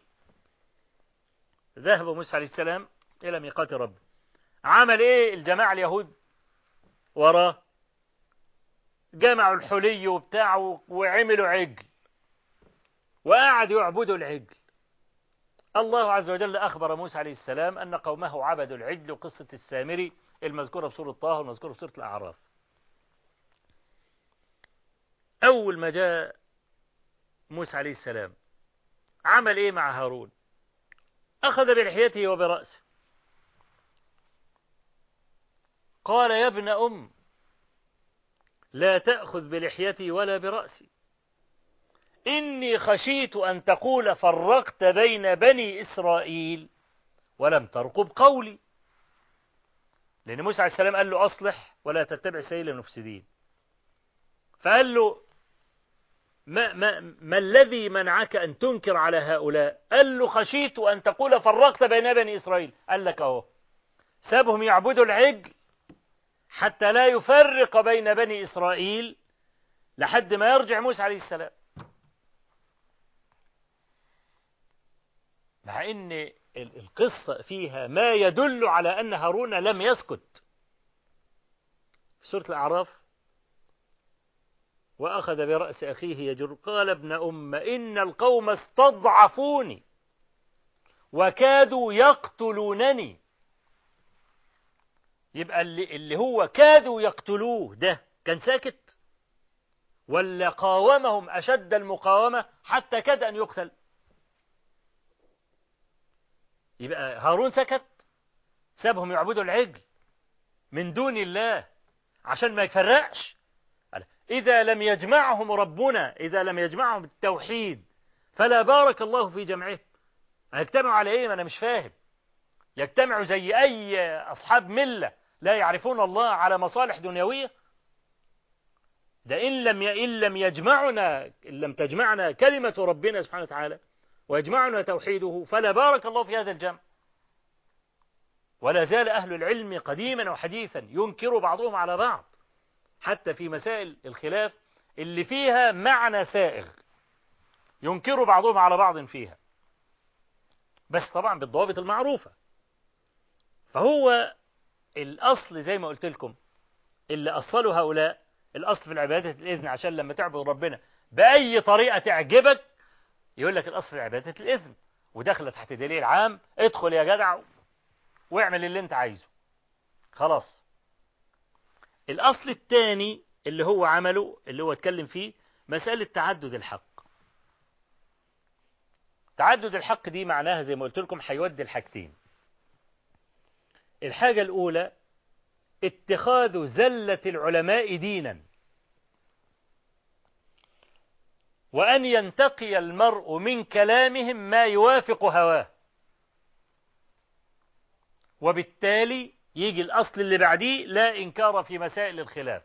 ذهب موسى عليه السلام إلى ميقات ربه، عمل إيه الجماعة اليهود وراه؟ جمعوا الحلي وبتاعه وعملوا عجل وقعدوا يعبدوا العجل. الله عز وجل أخبر موسى عليه السلام أن قومه عبدوا العجل، وقصة السامري المذكورة في سورة طه والمذكورة في سورة الأعراف. أول ما جاء موسى عليه السلام عمل إيه مع هارون؟ أخذ بلحيته وبرأسه، قال يا ابن أم لا تأخذ بلحيتي ولا برأسي، إني خشيت أن تقول فرقت بين بني إسرائيل ولم ترقب قولي. لأن موسى عليه السلام قال له أصلح ولا تتبع سبيل المفسدين، فقال له ما الذي منعك أن تنكر على هؤلاء؟ قال له خشيت أن تقول فرقت بين بني إسرائيل. قال لك أهو سابهم يعبدوا العجل حتى لا يفرق بين بني إسرائيل لحد ما يرجع موسى عليه السلام، مع أن القصة فيها ما يدل على أن هارون لم يسكت. في سورة الأعراف وأخذ برأس أخيه يجر قال ابن إن القوم استضعفوني وكادوا يقتلونني. يبقى اللي هو كادوا يقتلوه ده كان ساكت ولا قاومهم أشد المقاومة حتى كاد أن يقتل؟ يبقى هارون سكت، سابهم يعبدوا العجل من دون الله عشان ما يفرقش. إذا لم يجمعهم ربنا، إذا لم يجمعهم التوحيد فلا بارك الله في جمعهم. هيجتمعوا على إيه؟ ما أنا مش فاهم. يجتمعوا زي أي أصحاب ملة لا يعرفون الله على مصالح دنيوية؟ ده إن لم يجمعنا، إن لم تجمعنا كلمة ربنا سبحانه وتعالى ويجمعنا توحيده فلا بارك الله في هذا الجمع. ولا زال أهل العلم قديما وحديثا ينكر بعضهم على بعض حتى في مسائل الخلاف اللي فيها معنى سائغ، ينكر بعضهم على بعض فيها، بس طبعا بالضوابط المعروفة. فهو الأصل زي ما قلت لكم اللي أصلوا هؤلاء، الأصل في العبادة الإذن، عشان لما تعبد ربنا بأي طريقة تعجبك يقول لك الأصل في العبادة الإذن، ودخل تحت دليل عام ادخل يا جدع واعمل اللي انت عايزه خلاص. الأصل الثاني اللي هو عمله اللي هو اتكلم فيه مسألة تعدد الحق. تعدد الحق دي معناها زي ما قلت لكم هيودي الحاجتين. الحاجة الأولى اتخاذ زلة العلماء دينا، وأن ينتقي المرء من كلامهم ما يوافق هواه، وبالتالي يجي الأصل اللي بعديه لا إنكار في مسائل الخلاف.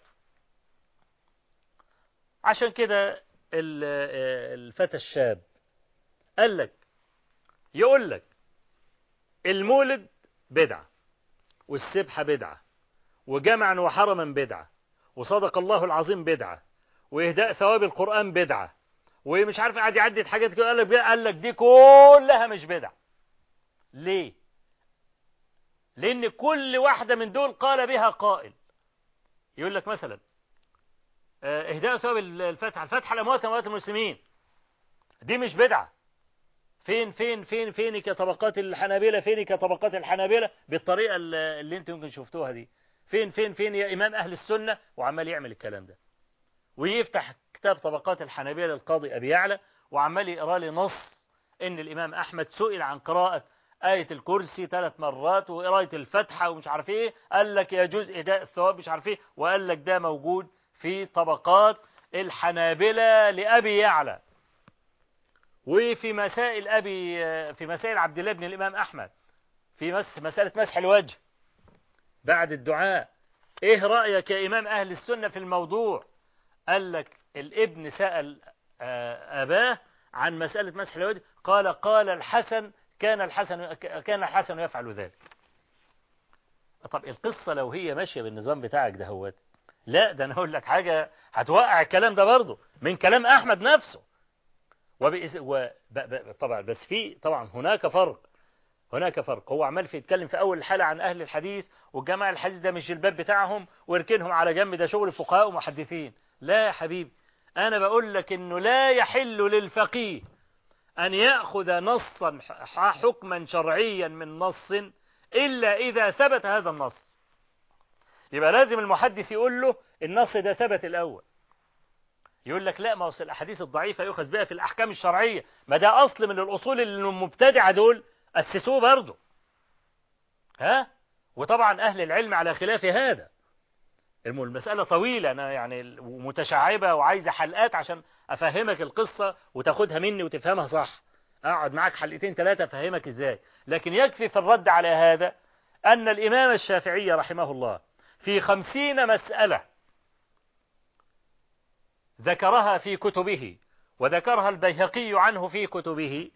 عشان كده الفتى الشاب قال لك يقول لك المولد بدعة، والسبحة بدعة، وجمعا وحرما بدعة، وصدق الله العظيم بدعة، وإهداء ثواب القرآن بدعة، ومش عارف قاعد يعدد حاجات كده. قال لك دي كلها مش بدعة. ليه؟ لأن كل واحدة من دول قال بها قائل. يقول لك مثلا إهداء ثواب الفتحة الأموات أموات المسلمين دي مش بدعة. فين كطبقات الحنابلة، فين كطبقات الحنابلة بالطريقة اللي انتم يمكن شفتوها دي؟ فين يا إمام أهل السنة؟ وعمال يعمل الكلام ده، ويفتح كتاب طبقات الحنابلة للقاضي أبي يعلى وعمال يقرأ لي نص إن الإمام أحمد سئل عن قراءة آية الكرسي 3 مرات وقراءة الفتحة ومش عارف إيه، قال لك يجوز إهداء الثواب مش عارف إيه، وقال لك ده موجود في طبقات الحنابلة لأبي يعلى. وفي مسائل في مسائل عبد الله بن الإمام أحمد في مسألة مسح الوجه بعد الدعاء، إيه رأيك يا إمام أهل السنة في الموضوع؟ قال لك الابن سأل أباه عن مسألة مسح الوجه، قال الحسن كان الحسن يفعل ذلك. طب القصة لو هي ماشية بالنظام بتاعك ده هو، لا ده أنا أقول لك حاجة هتوقع الكلام ده برضه من كلام أحمد نفسه. طبعا بس في طبعا هناك فرق. هو عمال يتكلم في أول الحلقة عن أهل الحديث والجماعة الحديث ده مش الباب بتاعهم ويركنهم على جنب، ده شغل فقهاء ومحدثين. لا يا حبيبي، أنا بقول لك إنه لا يحل للفقيه أن يأخذ نصا حكما شرعيا من نص إلا إذا ثبت هذا النص. يبقى لازم المحدث يقول له النص ده ثبت الأول. يقول لك لا، ما هو الأحاديث الضعيفة يؤخذ بها في الأحكام الشرعية، ما ده أصل من الأصول اللي المبتدعة دول أسسوه برضه. وطبعا أهل العلم على خلاف هذا. المسألة طويلة أنا يعني متشعبة وعايزة حلقات عشان أفهمك القصة وتاخدها مني وتفهمها صح. أقعد معاك حلقتين 3 أفهمك إزاي، لكن يكفي في الرد على هذا أن الإمام الشافعي رحمه الله في 50 مسألة ذكرها في كتبه، وذكرها البيهقي عنه في كتبه،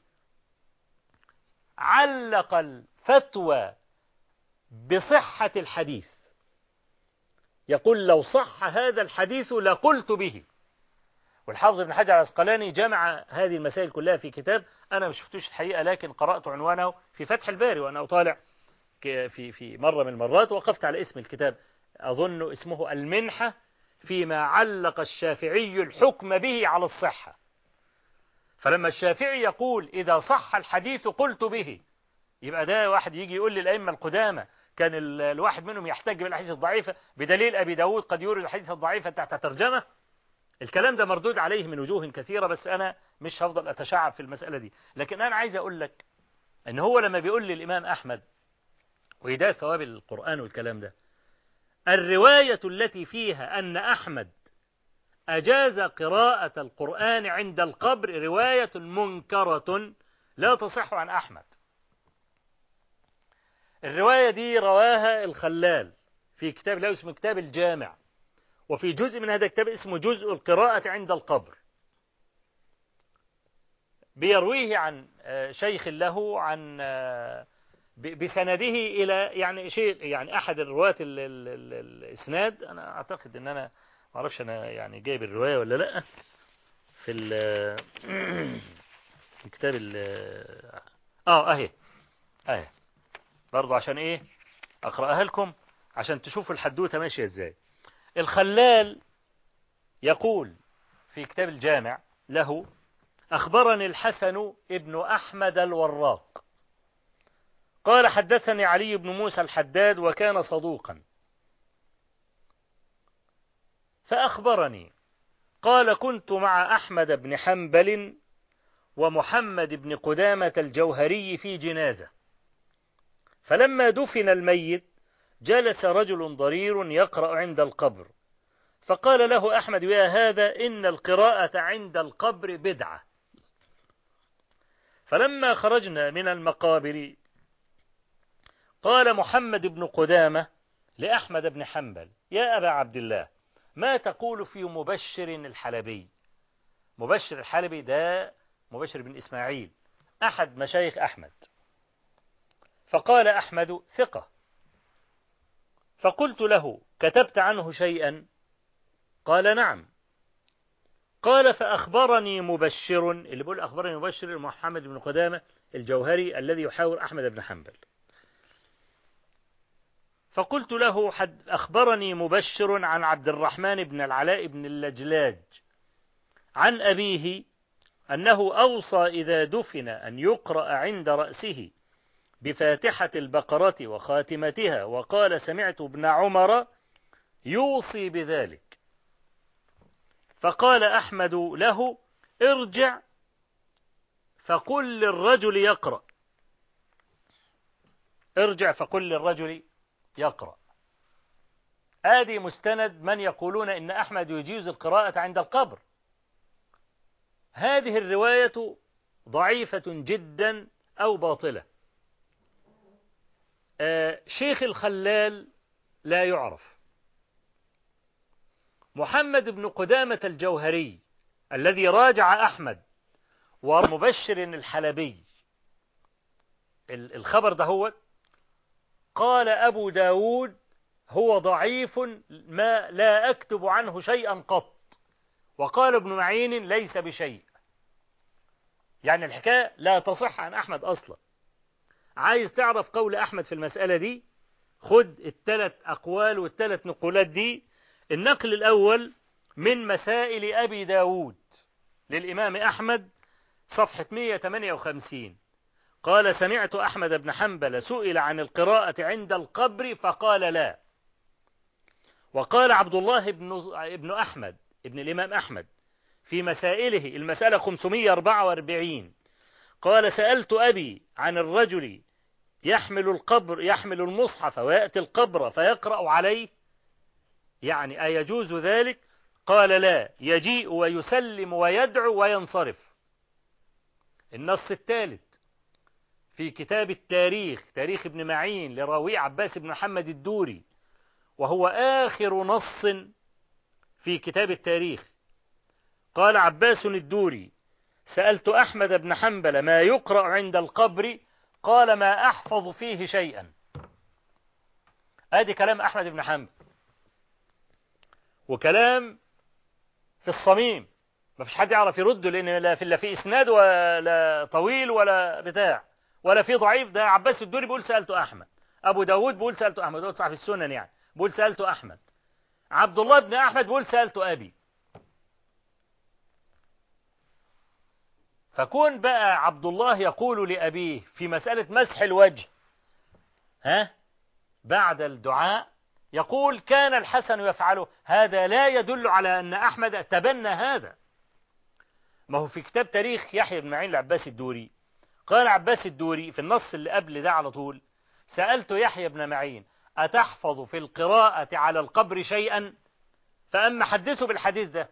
علق الفتوى بصحة الحديث، يقول لو صح هذا الحديث لقلت به. والحافظ ابن حجر العسقلاني جمع هذه المسائل كلها في كتاب أنا ما شفتوش الحقيقة، لكن قرأت عنوانه في فتح الباري وأنا أطالع في مرة من المرات، وقفت على اسم الكتاب، أظن اسمه المنحة فيما علق الشافعي الحكم به على الصحة. فلما الشافعي يقول إذا صح الحديث قلت به، يبقى ده واحد يجي يقول للأئمة القدامى كان الواحد منهم يحتج بالأحاديث الضعيفة بدليل أبي داود قد يورد الحديث الضعيفة تحت ترجمة. الكلام ده مردود عليه من وجوه كثيرة، بس أنا مش هفضل أتشعب في المسألة دي. لكن أنا عايز أقول لك أن هو لما بيقول للإمام أحمد وإيداء ثواب القرآن والكلام ده، الرواية التي فيها أن أحمد أجاز قراءة القرآن عند القبر رواية منكرة لا تصح عن أحمد. الرواية دي رواها الخلال في كتاب له اسمه كتاب الجامع، وفي جزء من هذا الكتاب اسمه جزء القراءة عند القبر، بيرويه عن شيخ له عن بسنده إلى يعني شيء يعني أحد الرواة الإسناد. أنا أعتقد أن أنا ما أعرفش أنا يعني جايب الرواية ولا لأ في الكتاب أهي برضو عشان إيه أقرأها لكم عشان تشوفوا الحدوتة ماشية إزاي. الخلال يقول في كتاب الجامع له: أخبرني الحسن ابن أحمد الوراق قال حدثني علي بن موسى الحداد وكان صدوقا، فأخبرني قال كنت مع أحمد بن حنبل ومحمد بن قدامة الجوهري في جنازة، فلما دفن الميت جلس رجل ضرير يقرأ عند القبر، فقال له أحمد: يا هذا إن القراءة عند القبر بدعة. فلما خرجنا من المقابر قال محمد بن قدامة لأحمد بن حنبل: يا أبا عبد الله، ما تقول في مبشر الحلبي؟ مبشر الحلبي ده مبشر بن إسماعيل أحد مشايخ أحمد. فقال أحمد: ثقة. فقلت له: كتبت عنه شيئا؟ قال: نعم. قال: فأخبرني مبشر، اللي بيقول أخبرني مبشر محمد بن قدامة الجوهري الذي يحاور أحمد بن حنبل. فقلت له: أخبرني مبشر عن عبد الرحمن بن العلاء بن اللجلاج عن أبيه أنه أوصى إذا دفن أن يقرأ عند رأسه بفاتحة البقرة وخاتمتها، وقال: سمعت ابن عمر يوصي بذلك. فقال أحمد له: ارجع فقل للرجل يقرأ. ارجع فقل للرجل يقرأ. آدي مستند من يقولون إن أحمد يجيز القراءة عند القبر. هذه الرواية ضعيفة جدا أو باطلة. شيخ الخلال لا يعرف. محمد بن قدامة الجوهري الذي راجع أحمد ومبشر الحلبي الخبر ده هو قال أبو داود هو ضعيف ما لا أكتب عنه شيئا قط، وقال ابن معين ليس بشيء. يعني الحكاية لا تصح عن أحمد أصلا. عايز تعرف قول أحمد في المسألة دي؟ خد الثلاث أقوال والثلاث نقولات دي. النقل الأول من مسائل أبي داود للإمام أحمد صفحة 158 قال: سمعت أحمد بن حنبل سئل عن القراءة عند القبر فقال لا. وقال عبد الله بن أحمد ابن الإمام أحمد في مسائله المسألة 544 قال: سألت أبي عن الرجل يحمل المصحف ويأتي القبر فيقرأ عليه، يعني أيجوز ذلك؟ قال: لا، يجيء ويسلم ويدعو وينصرف. النص الثالث في كتاب التاريخ، تاريخ ابن معين لراوي عباس بن محمد الدوري، وهو آخر نص في كتاب التاريخ. قال عباس الدوري: سألت أحمد بن حنبل ما يقرأ عند القبر، قال: ما أحفظ فيه شيئا. ادي كلام أحمد بن حنبل، وكلام في الصميم، ما فيش حد يعرف يرده، لأن لا في إسناد ولا طويل ولا بتاع ولا في ضعيف. ده عباس الدوري بيقول سألت أحمد، أبو داود بيقول سألت أحمد، هو صاحب السنن يعني، بيقول سألت أحمد، عبد الله بن أحمد بيقول سألت أبي. فكون بقى عبد الله يقول لأبيه في مسألة مسح الوجه بعد الدعاء، يقول كان الحسن يفعله، هذا لا يدل على أن أحمد تبنى هذا. ما هو في كتاب تاريخ يحيى بن معين العباس الدوري، قال عباس الدوري في النص اللي قبل ده على طول: سألت يحيى بن معين أتحفظ في القراءة على القبر شيئا؟ فأما حدثه بالحديث ده،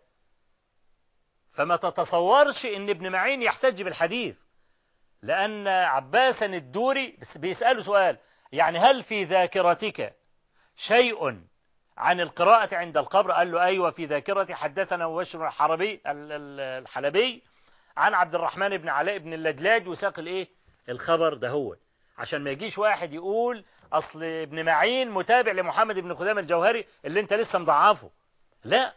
فما تتصورش ان ابن معين يحتج بالحديث، لأن عباسا الدوري بيسأله سؤال، يعني هل في ذاكرتك شيء عن القراءة عند القبر؟ قال له أيوة في ذاكرتي، حدثنا مبشر الحلبي عن عبد الرحمن بن علاء بن اللجلاج، وساق الايه الخبر ده، هو عشان ما يجيش واحد يقول أصل ابن معين متابع لمحمد بن خزامة الجوهري اللي انت لسه مضعفه. لا،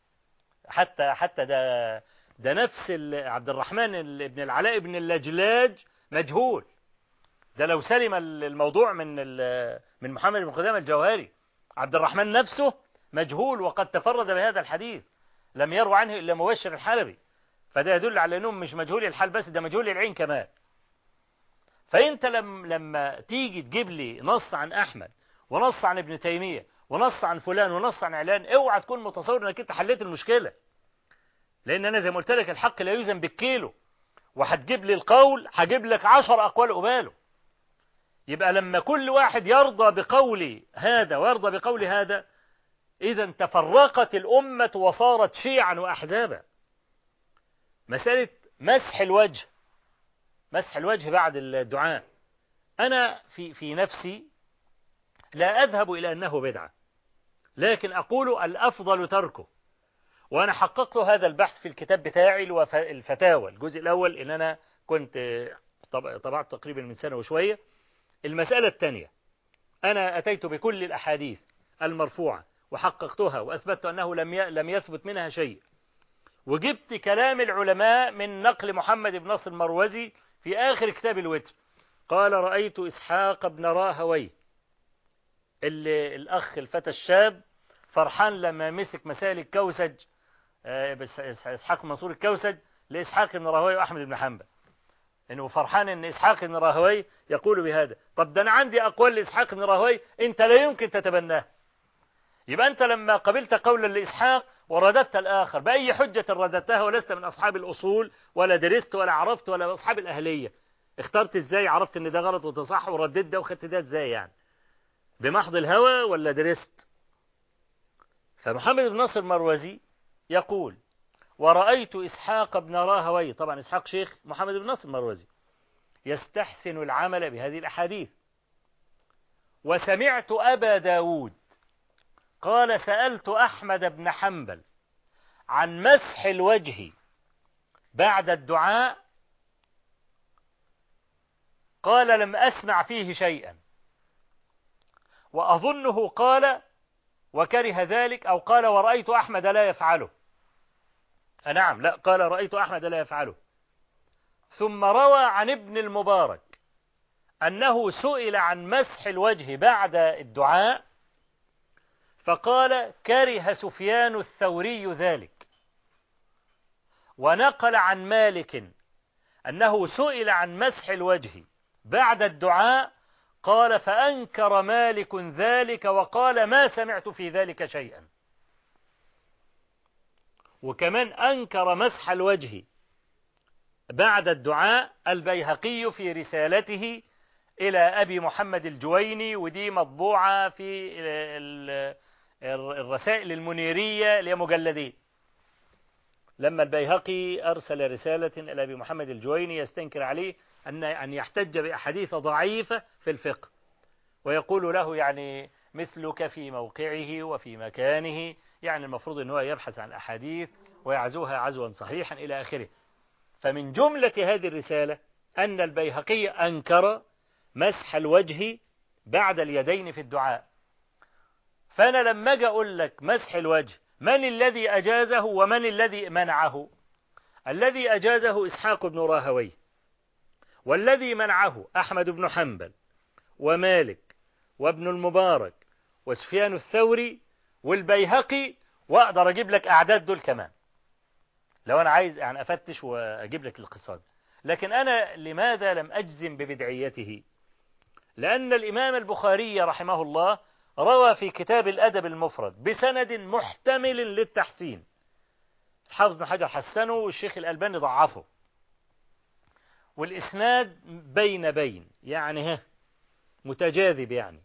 حتى ده نفس عبد الرحمن بن العلاء بن اللجلاج مجهول. ده لو سلم الموضوع من محمد بن خزامة الجوهري، عبد الرحمن نفسه مجهول، وقد تفرد بهذا الحديث، لم يروى عنه إلا مبشر الحلبي، فده يدل على أنهم مش مجهول الحال بس، ده مجهول العين كمان. فأنت لما تيجي تجيب لي نص عن أحمد ونص عن ابن تيمية ونص عن فلان ونص عن علان، اوعى تكون متصور انك انت حليت المشكلة، لأن أنا زي ما قلت لك الحق لا يوزن بالكيلو، وهتجيب لي القول هجيب لك 10 أقوال قباله. يبقى لما كل واحد يرضى بقول هذا ويرضى بقول هذا، إذا تفرقت الأمة وصارت شيعا وأحزابا. مسألة مسح الوجه بعد الدعاء، أنا في نفسي لا أذهب إلى أنه بدعة، لكن أقول الأفضل تركه. وأنا حققت هذا البحث في الكتاب بتاعي الفتاوى الجزء الأول، إن أنا كنت طبعت تقريبا من سنة وشوية. المسألة الثانية، أنا أتيت بكل الأحاديث المرفوعة وحققتها وأثبتت أنه لم يثبت منها شيء، وجبت كلام العلماء من نقل محمد بن نصر المروزي في آخر كتاب الوتر. قال: رأيت إسحاق بن راهوي، الأخ الفتى الشاب فرحان لما مسك مسائل الكوسج، إسحاق منصور الكوسج لإسحاق بن راهوي وأحمد بن حنبل، إنه فرحان إن إسحاق بن راهوي يقول بهذا. طب ده أنا عندي أقوال لإسحاق بن راهوي أنت لا يمكن تتبناه. يبقى أنت لما قبلت قولا لإسحاق ورددت الآخر، بأي حجة رددتها ولست من أصحاب الأصول ولا درست ولا عرفت ولا أصحاب الأهلية؟ اخترت إزاي؟ عرفت إن ده غلط وده صح ورددت ده وخدت ده إزاي يعني؟ بمحض الهوى ولا درست؟ فمحمد بن نصر المروزي يقول: ورأيت إسحاق بن راهوي، طبعا إسحاق شيخ محمد بن نصر المروزي، يستحسن العمل بهذه الأحاديث. وسمعت أبا داود قال: سألت أحمد بن حنبل عن مسح الوجه بعد الدعاء، قال: لم أسمع فيه شيئا، وأظنه قال وكره ذلك، أو قال ورأيت أحمد لا يفعله. نعم، لا، قال رأيت أحمد لا يفعله. ثم روى عن ابن المبارك أنه سئل عن مسح الوجه بعد الدعاء، فقال: كره سفيان الثوري ذلك. ونقل عن مالك أنه سئل عن مسح الوجه بعد الدعاء، قال: فأنكر مالك ذلك وقال: ما سمعت في ذلك شيئا. وكمان أنكر مسح الوجه بعد الدعاء البيهقي في رسالته إلى أبي محمد الجويني، ودي مطبوعة في الرسائل المنيرية لمجلدين. لما البيهقي أرسل رسالة إلى أبي محمد الجويني يستنكر عليه أن يحتج بأحاديث ضعيفة في الفقه، ويقول له يعني مثلك في موقعه وفي مكانه، يعني المفروض أنه يبحث عن أحاديث ويعزوها عزوا صحيحا إلى آخره. فمن جملة هذه الرسالة أن البيهقي أنكر مسح الوجه بعد اليدين في الدعاء. فأنا لما أجي أقول لك مسح الوجه من الذي أجازه ومن الذي منعه؟ الذي أجازه إسحاق بن راهويه، والذي منعه أحمد بن حنبل ومالك وابن المبارك وسفيان الثوري والبيهقي، وأقدر أجيب لك أعداد دول كمان لو أنا عايز يعني أفتش وأجيب لك القصة دي. لكن أنا لماذا لم أجزم ببدعيته؟ لأن الإمام البخاري رحمه الله روى في كتاب الأدب المفرد بسند محتمل للتحسين، الحافظ بن حجر حسنه والشيخ الألباني ضعفه، والإسناد بين يعني متجاذب يعني.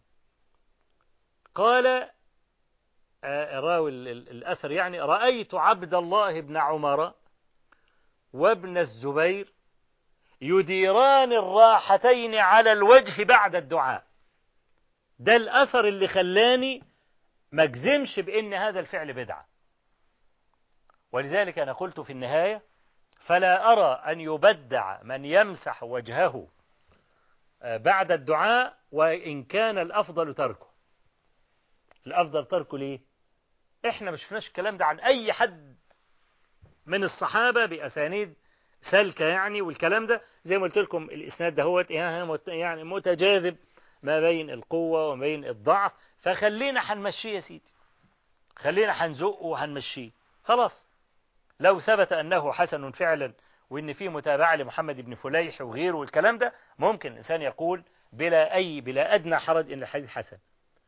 قال راوي الأثر يعني رأيت عبد الله بن عمر وابن الزبير يديران الراحتين على الوجه بعد الدعاء. ده الأثر اللي خلاني ما اجزمش بأن هذا الفعل بدعة. ولذلك أنا قلت في النهاية فلا أرى أن يبدع من يمسح وجهه بعد الدعاء، وإن كان الأفضل تركه. الأفضل تركه ليه؟ إحنا ما شفناش الكلام ده عن أي حد من الصحابة بأسانيد سلكة يعني، والكلام ده زي ما قلت لكم الإسناد ده هو يعني متجاذب ما بين القوة وما بين الضعف. فخلينا هنمشيه يا سيدي، خلينا هنزقه وهنمشيه خلاص. لو ثبت أنه حسن فعلا وإن فيه متابعة لمحمد بن فليح وغيره والكلام ده، ممكن الإنسان يقول بلا أدنى حرج إن الحديث حسن.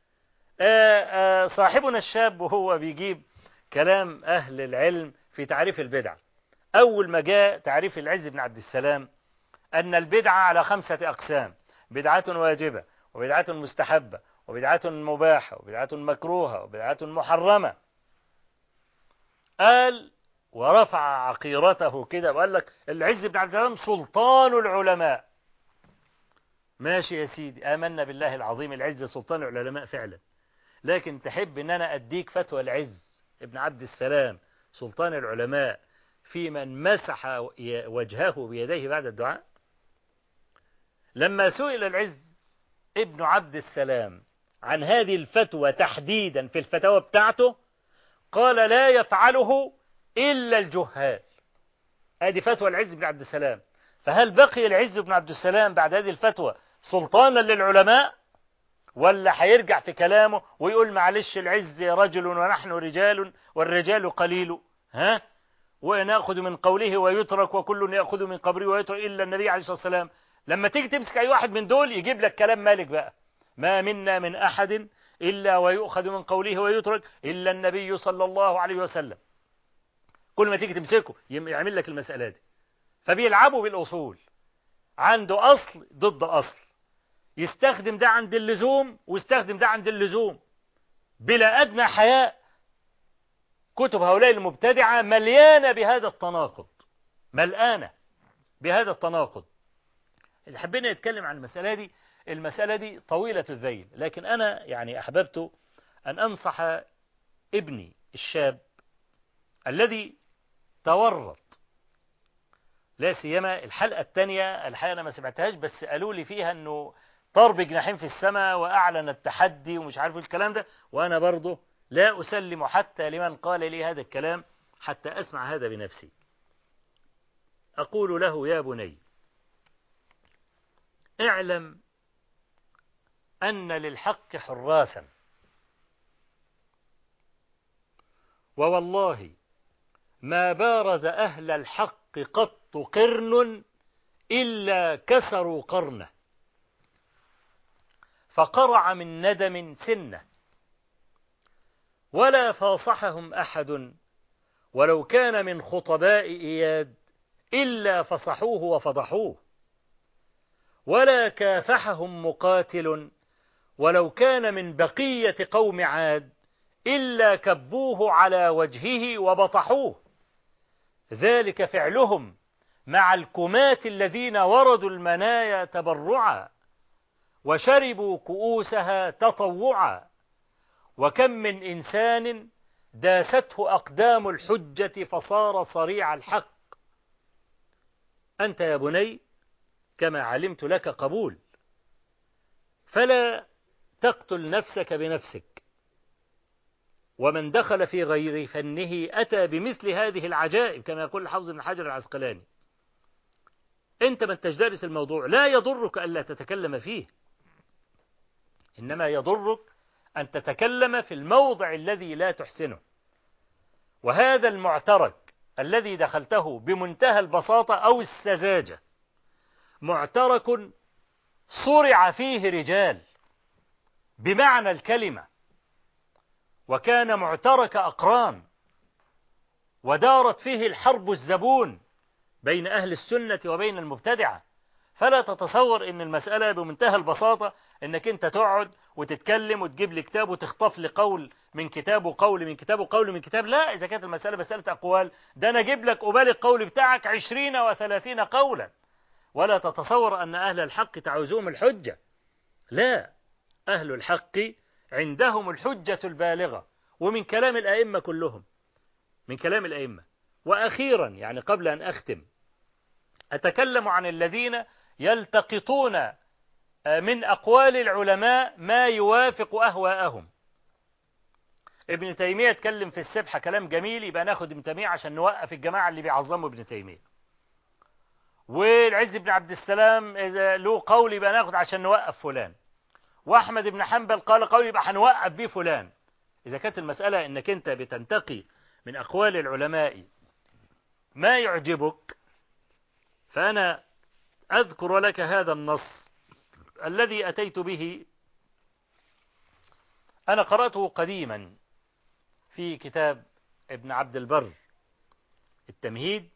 صاحبنا الشاب وهو بيجيب كلام أهل العلم في تعريف البدعة، أول ما جاء تعريف العز بن عبد السلام أن البدعة على 5 أقسام: بدعة واجبة، وبدعة مستحبة، وبدعة مباحة، وبدعة مكروهة، وبدعة محرمة. قال ورفع عقيرته كده وقال لك العز بن عبد السلام سلطان العلماء. ماشي يا سيدي، آمنا بالله العظيم العز سلطان العلماء فعلا، لكن تحب ان انا اديك فتوى العز ابن عبد السلام سلطان العلماء في من مسح وجهه بيديه بعد الدعاء؟ لما سئل العز ابن عبد السلام عن هذه الفتوى تحديدا في الفتاوى بتاعته قال لا يفعله إلا الجهال. هذه فتوى العز بن عبد السلام. فهل بقي العز بن عبد السلام بعد هذه الفتوى سلطانا للعلماء، ولا هيرجع في كلامه ويقول معلش العز رجل ونحن رجال والرجال قليل، ونأخذ من قوله ويترك وكل يأخذ من قبره ويترك إلا النبي عليه الصلاة والسلام؟ لما تيجي تمسك أي واحد من دول يجيب لك كلام مالك بقى: ما منا من أحد إلا ويؤخذ من قوله ويترك إلا النبي صلى الله عليه وسلم. كل ما تيجي تمسكه يعمل لك المسألة دي. فبيلعبوا بالأصول، عنده أصل ضد أصل، يستخدم ده عند اللزوم ويستخدم ده عند اللزوم بلا أدنى حياء. كتب هؤلاء المبتدعة مليانة بهذا التناقض، ملآنة بهذا التناقض. إذا حبينا نتكلم عن المسألة دي طويلة الذيل، لكن أنا يعني أحببت أن أنصح ابني الشاب الذي تورط، لا سيما الحلقة الثانية. الحقيقة أنا ما سمعتهاش، بس قالوا لي فيها أنه طار بجناحين في السماء وأعلن التحدي ومش عارف الكلام ده، وأنا برضه لا أسلم حتى لمن قال لي هذا الكلام حتى أسمع هذا بنفسي. أقول له: يا بني، اعلم أن للحق حراسا، ووالله ما بارز أهل الحق قط قرن إلا كسروا قرنه، فقرع من ندم سنه، ولا فاصحهم أحد ولو كان من خطباء إياد إلا فصحوه وفضحوه، ولا كافحهم مقاتل ولو كان من بقية قوم عاد إلا كبوه على وجهه وبطحوه، ذلك فعلهم مع الكمات الذين وردوا المنايا تبرعا وشربوا كؤوسها تطوعا، وكم من إنسان داسته أقدام الحجة فصار صريع الحق. أنت يا بني كما علمت لك قبول، فلا تقتل نفسك بنفسك، ومن دخل في غير فنه أتى بمثل هذه العجائب كما يقول الحافظ بن حجر العسقلاني. أنت من تجدرس الموضوع لا يضرك ألا تتكلم فيه، إنما يضرك أن تتكلم في الموضع الذي لا تحسنه. وهذا المعترك الذي دخلته بمنتهى البساطة أو السذاجة معترك صرع فيه رجال بمعنى الكلمة، وكان معترك أقران، ودارت فيه الحرب الزبون بين أهل السنة وبين المبتدعة. فلا تتصور أن المسألة بمنتهى البساطة أنك أنت تقعد وتتكلم وتجيب لي كتاب وتخطف لي قول من كتاب وقول من كتاب وقول من كتاب. لا، إذا كانت المسألة مسألة أقوال ده أنا أجيب لك أبالي القول بتاعك 20 و30 قولا. ولا تتصور أن أهل الحق تعوزهم الحجة، لا، أهل الحق عندهم الحجة البالغة، ومن كلام الأئمة كلهم، من كلام الأئمة. وأخيرا يعني قبل أن أختم أتكلم عن الذين يلتقطون من أقوال العلماء ما يوافق أهواءهم. ابن تيمية اتكلم في السبحة كلام جميل، يبقى ناخد ابن تيمية عشان نوقف الجماعة اللي بيعظموا ابن تيمية. والعز بن عبد السلام إذا له قول يبقى ناخد عشان نوقف فلان. وأحمد بن حنبل قال قول يبقى هنوقف بيه فلان. إذا كانت المسألة إنك أنت بتنتقي من أقوال العلماء ما يعجبك، فأنا أذكر لك هذا النص الذي أتيت به. أنا قرأته قديما في كتاب ابن عبد البر التمهيد،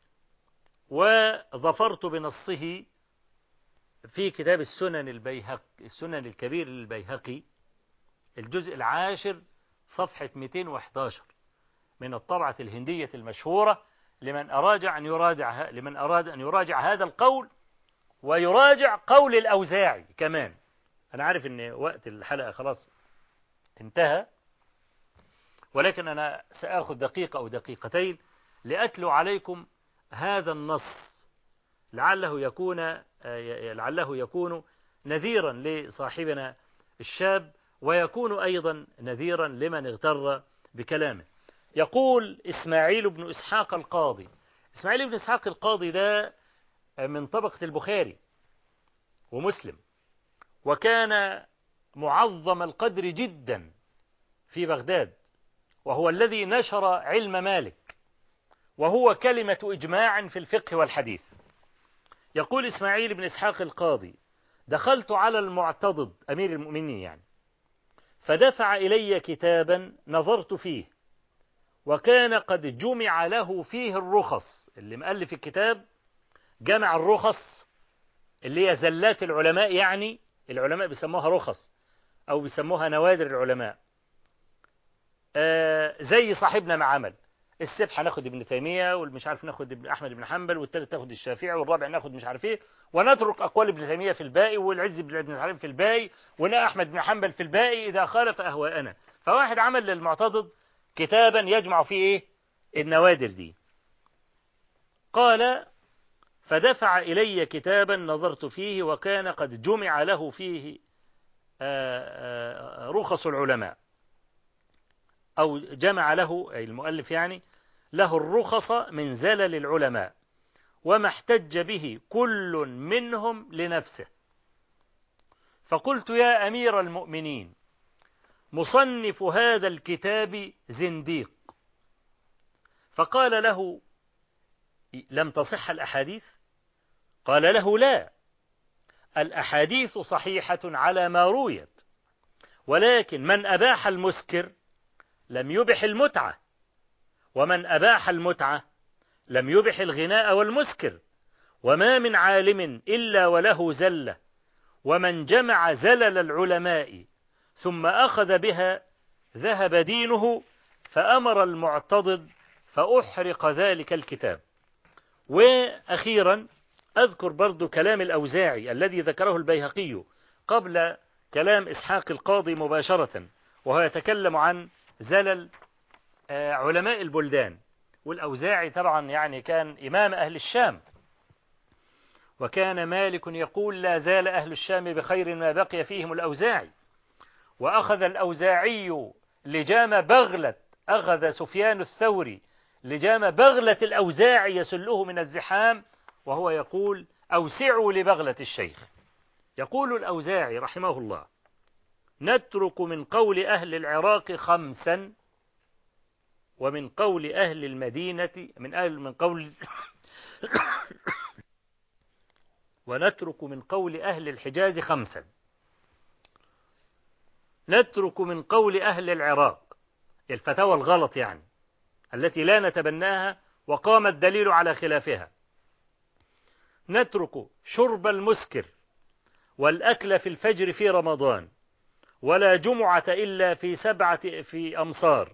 وظفرت بنصه في كتاب السنن الكبير للبيهقي الجزء 10 صفحة 211 من الطبعة الهندية المشهورة، لمن أراد أن يراجع هذا القول ويراجع قول الأوزاعي كمان. أنا عارف أن وقت الحلقة خلاص انتهى، ولكن أنا سأخذ دقيقة أو دقيقتين لأتلو عليكم هذا النص لعله يكون نذيرا لصاحبنا الشاب، ويكون أيضا نذيرا لمن اغتر بكلامه. يقول إسماعيل بن إسحاق القاضي. إسماعيل بن إسحاق القاضي ده من طبقة البخاري ومسلم، وكان معظم القدر جدا في بغداد، وهو الذي نشر علم مالك، وهو كلمة إجماع في الفقه والحديث. يقول إسماعيل بن إسحاق القاضي: دخلت على المعتضد أمير المؤمنين يعني، فدفع إلي كتابا نظرت فيه، وكان قد جمع له فيه الرخص. اللي مؤلف الكتاب جمع الرخص اللي هي زلات العلماء، يعني العلماء بيسموها رخص أو بيسموها نوادر العلماء. زي صاحبنا ما عمل السبحة ناخد ابن تيمية، والمش عارف ناخد ابن أحمد بن حنبل، والثالث تاخد الشافعي، والرابع ناخد مش عارف ايه، ونترك أقوال ابن تيمية في الباقي، والعز بن حنبل في الباقي، أحمد بن حنبل في الباقي إذا خالف أهواءنا. فواحد عمل للمعتضد كتابا يجمع فيه ايه النوادر دي. قال: فدفع إلي كتابا نظرت فيه، وكان قد جمع له فيه رخص العلماء، أو جمع له أي المؤلف يعني له الرخص من زلل العلماء، وما احتج به كل منهم لنفسه. فقلت: يا أمير المؤمنين، مصنف هذا الكتاب زنديق. فقال له: لم تصح الأحاديث؟ قال له: لا، الأحاديث صحيحة على ما رويت، ولكن من أباح المسكر لم يبح المتعة، ومن أباح المتعة لم يبح الغناء والمسكر، وما من عالم إلا وله زلة، ومن جمع زلل العلماء ثم أخذ بها ذهب دينه. فأمر المعتضد فأحرق ذلك الكتاب، وأخيرا أذكر برضو كلام الأوزاعي الذي ذكره البيهقي قبل كلام إسحاق القاضي مباشرة، وهو يتكلم عن زلل علماء البلدان. والأوزاعي طبعا يعني كان إمام أهل الشام، وكان مالك يقول لا زال أهل الشام بخير ما بقي فيهم الأوزاعي. وأخذ الأوزاعي لجام بغلة، أخذ سفيان الثوري لجام بغلة الأوزاعي يسله من الزحام، وهو يقول أوسعوا لبغلة الشيخ. يقول الأوزاعي رحمه الله نترك من قول أهل العراق 5، ومن قول أهل المدينة من قول ونترك من قول أهل الحجاز 5، نترك من قول أهل العراق الفتاوى الغلط يعني التي لا نتبناها وقام الدليل على خلافها. نترك شرب المسكر والأكل في الفجر في رمضان، ولا جمعة إلا في 7 في أمصار،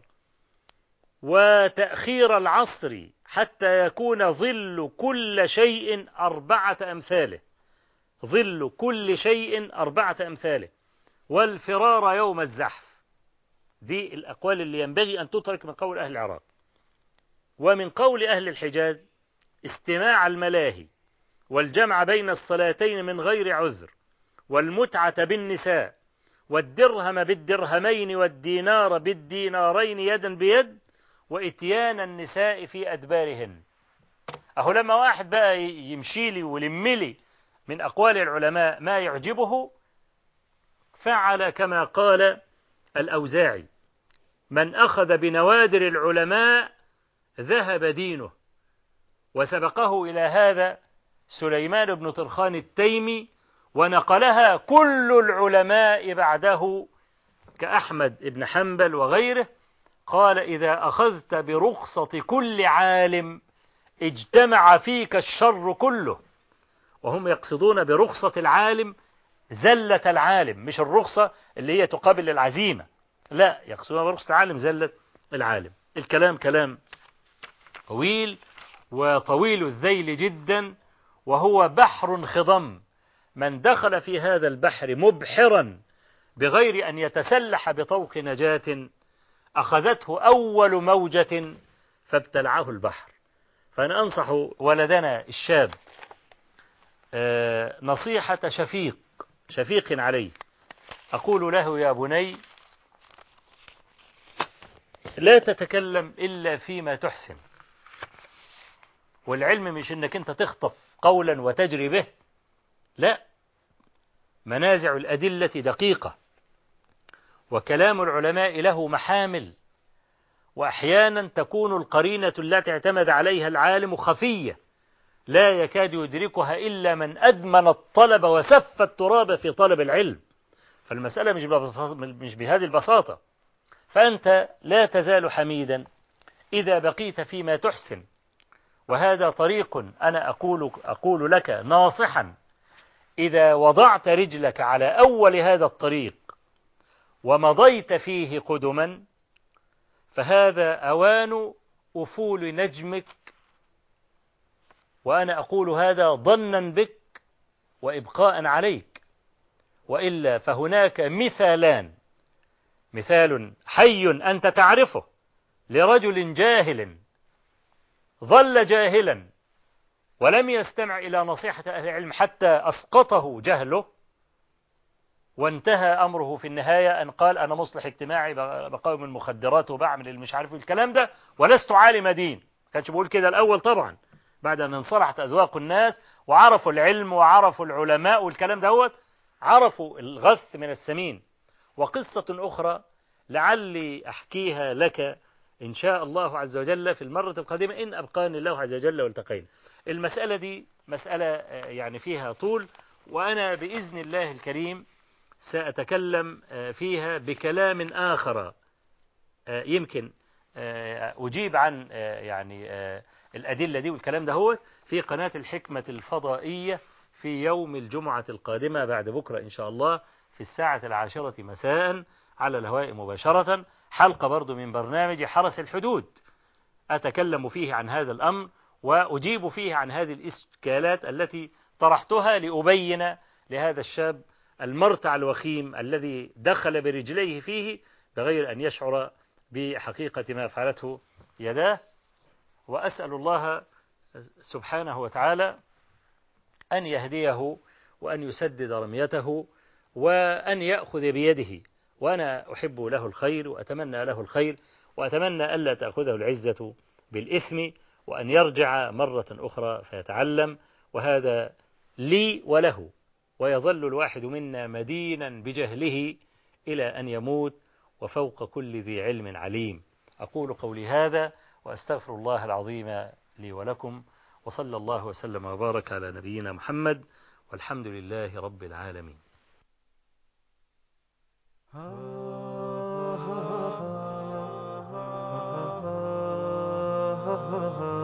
وتأخير العصر حتى يكون ظل كل شيء 4 أمثاله، ظل كل شيء 4 أمثاله، والفرار يوم الزحف. دي الأقوال اللي ينبغي أن تترك من قول أهل العراق. ومن قول أهل الحجاز استماع الملاهي، والجمع بين الصلاتين من غير عذر، والمتعة بالنساء، والدرهم بالدرهمين والدينار بالدينارين يدا بيد، وإتيان النساء في أدبارهن. أهو لما واحد بقى يمشيلي ويلملي من أقوال العلماء ما يعجبه فعل كما قال الأوزاعي من أخذ بنوادر العلماء ذهب دينه. وسبقه إلى هذا سليمان بن طرخان التيمي، ونقلها كل العلماء بعده كأحمد بن حنبل وغيره، قال إذا أخذت برخصة كل عالم اجتمع فيك الشر كله. وهم يقصدون برخصة العالم زلة العالم، مش الرخصة اللي هي تقابل العزيمة، لا، يقصدون برخصة العالم زلة العالم. الكلام كلام طويل وطويل الذيل جدا، وهو بحر خضم، من دخل في هذا البحر مبحرا بغير أن يتسلح بطوق نجاة أخذته أول موجة فابتلعه البحر. فأنا أنصح ولدنا الشاب نصيحة شفيق عليه، أقول له يا بني لا تتكلم إلا فيما تحسن. والعلم مش إنك أنت تخطف قولا وتجري به، لا، منازع الأدلة دقيقة، وكلام العلماء له محامل، وأحيانا تكون القرينة التي اعتمد عليها العالم خفية لا يكاد يدركها إلا من أدمن الطلب وسف التراب في طلب العلم. فالمسألة مش بهذه البساطة. فأنت لا تزال حميدا إذا بقيت فيما تحسن، وهذا طريق أنا أقول لك ناصحا، إذا وضعت رجلك على أول هذا الطريق ومضيت فيه قدما فهذا أوان أفول نجمك، وأنا أقول هذا ظنا بك وإبقاء عليك. وإلا فهناك مثالان، مثال حي أنت تعرفه لرجل جاهل ظل جاهلا ولم يستمع إلى نصيحة أهل العلم حتى أسقطه جهله، وانتهى أمره في النهاية أن قال أنا مصلح اجتماعي بقاوم المخدرات وبعمل المش عارف الكلام ده ولست عالم دين. كانش بقول كده الأول طبعا، بعد أن انصلحت أذواق الناس وعرفوا العلم وعرفوا العلماء والكلام دوت، عرفوا الغث من السمين. وقصة أخرى لعلي أحكيها لك إن شاء الله عز وجل في المرة القادمة إن أبقاني الله عز وجل والتقينا. المسألة دي مسألة يعني فيها طول، وأنا بإذن الله الكريم سأتكلم فيها بكلام آخر يمكن أجيب عن يعني الأدلة دي والكلام ده هو في قناة الحكمة الفضائية في يوم الجمعة القادمة بعد بكرة إن شاء الله في 10:10 مساء على الهواء مباشرة، حلقة برضو من برنامج حرس الحدود أتكلم فيه عن هذا الأمر وأجيب فيه عن هذه الإشكالات التي طرحتها لأبين لهذا الشاب المرتع الوخيم الذي دخل برجليه فيه بغير أن يشعر بحقيقة ما فعلته يداه. وأسأل الله سبحانه وتعالى أن يهديه وأن يسدد رميته وأن يأخذ بيده، وأنا أحب له الخير وأتمنى له الخير، وأتمنى ألا تأخذه العزة بالإثم، وأن يرجع مرة أخرى فيتعلم، وهذا لي وله، ويظل الواحد منا مدينا بجهله إلى أن يموت، وفوق كل ذي علم عليم. أقول قولي هذا وأستغفر الله العظيم لي ولكم، وصلى الله وسلم وبارك على نبينا محمد، والحمد لله رب العالمين. ha ha ha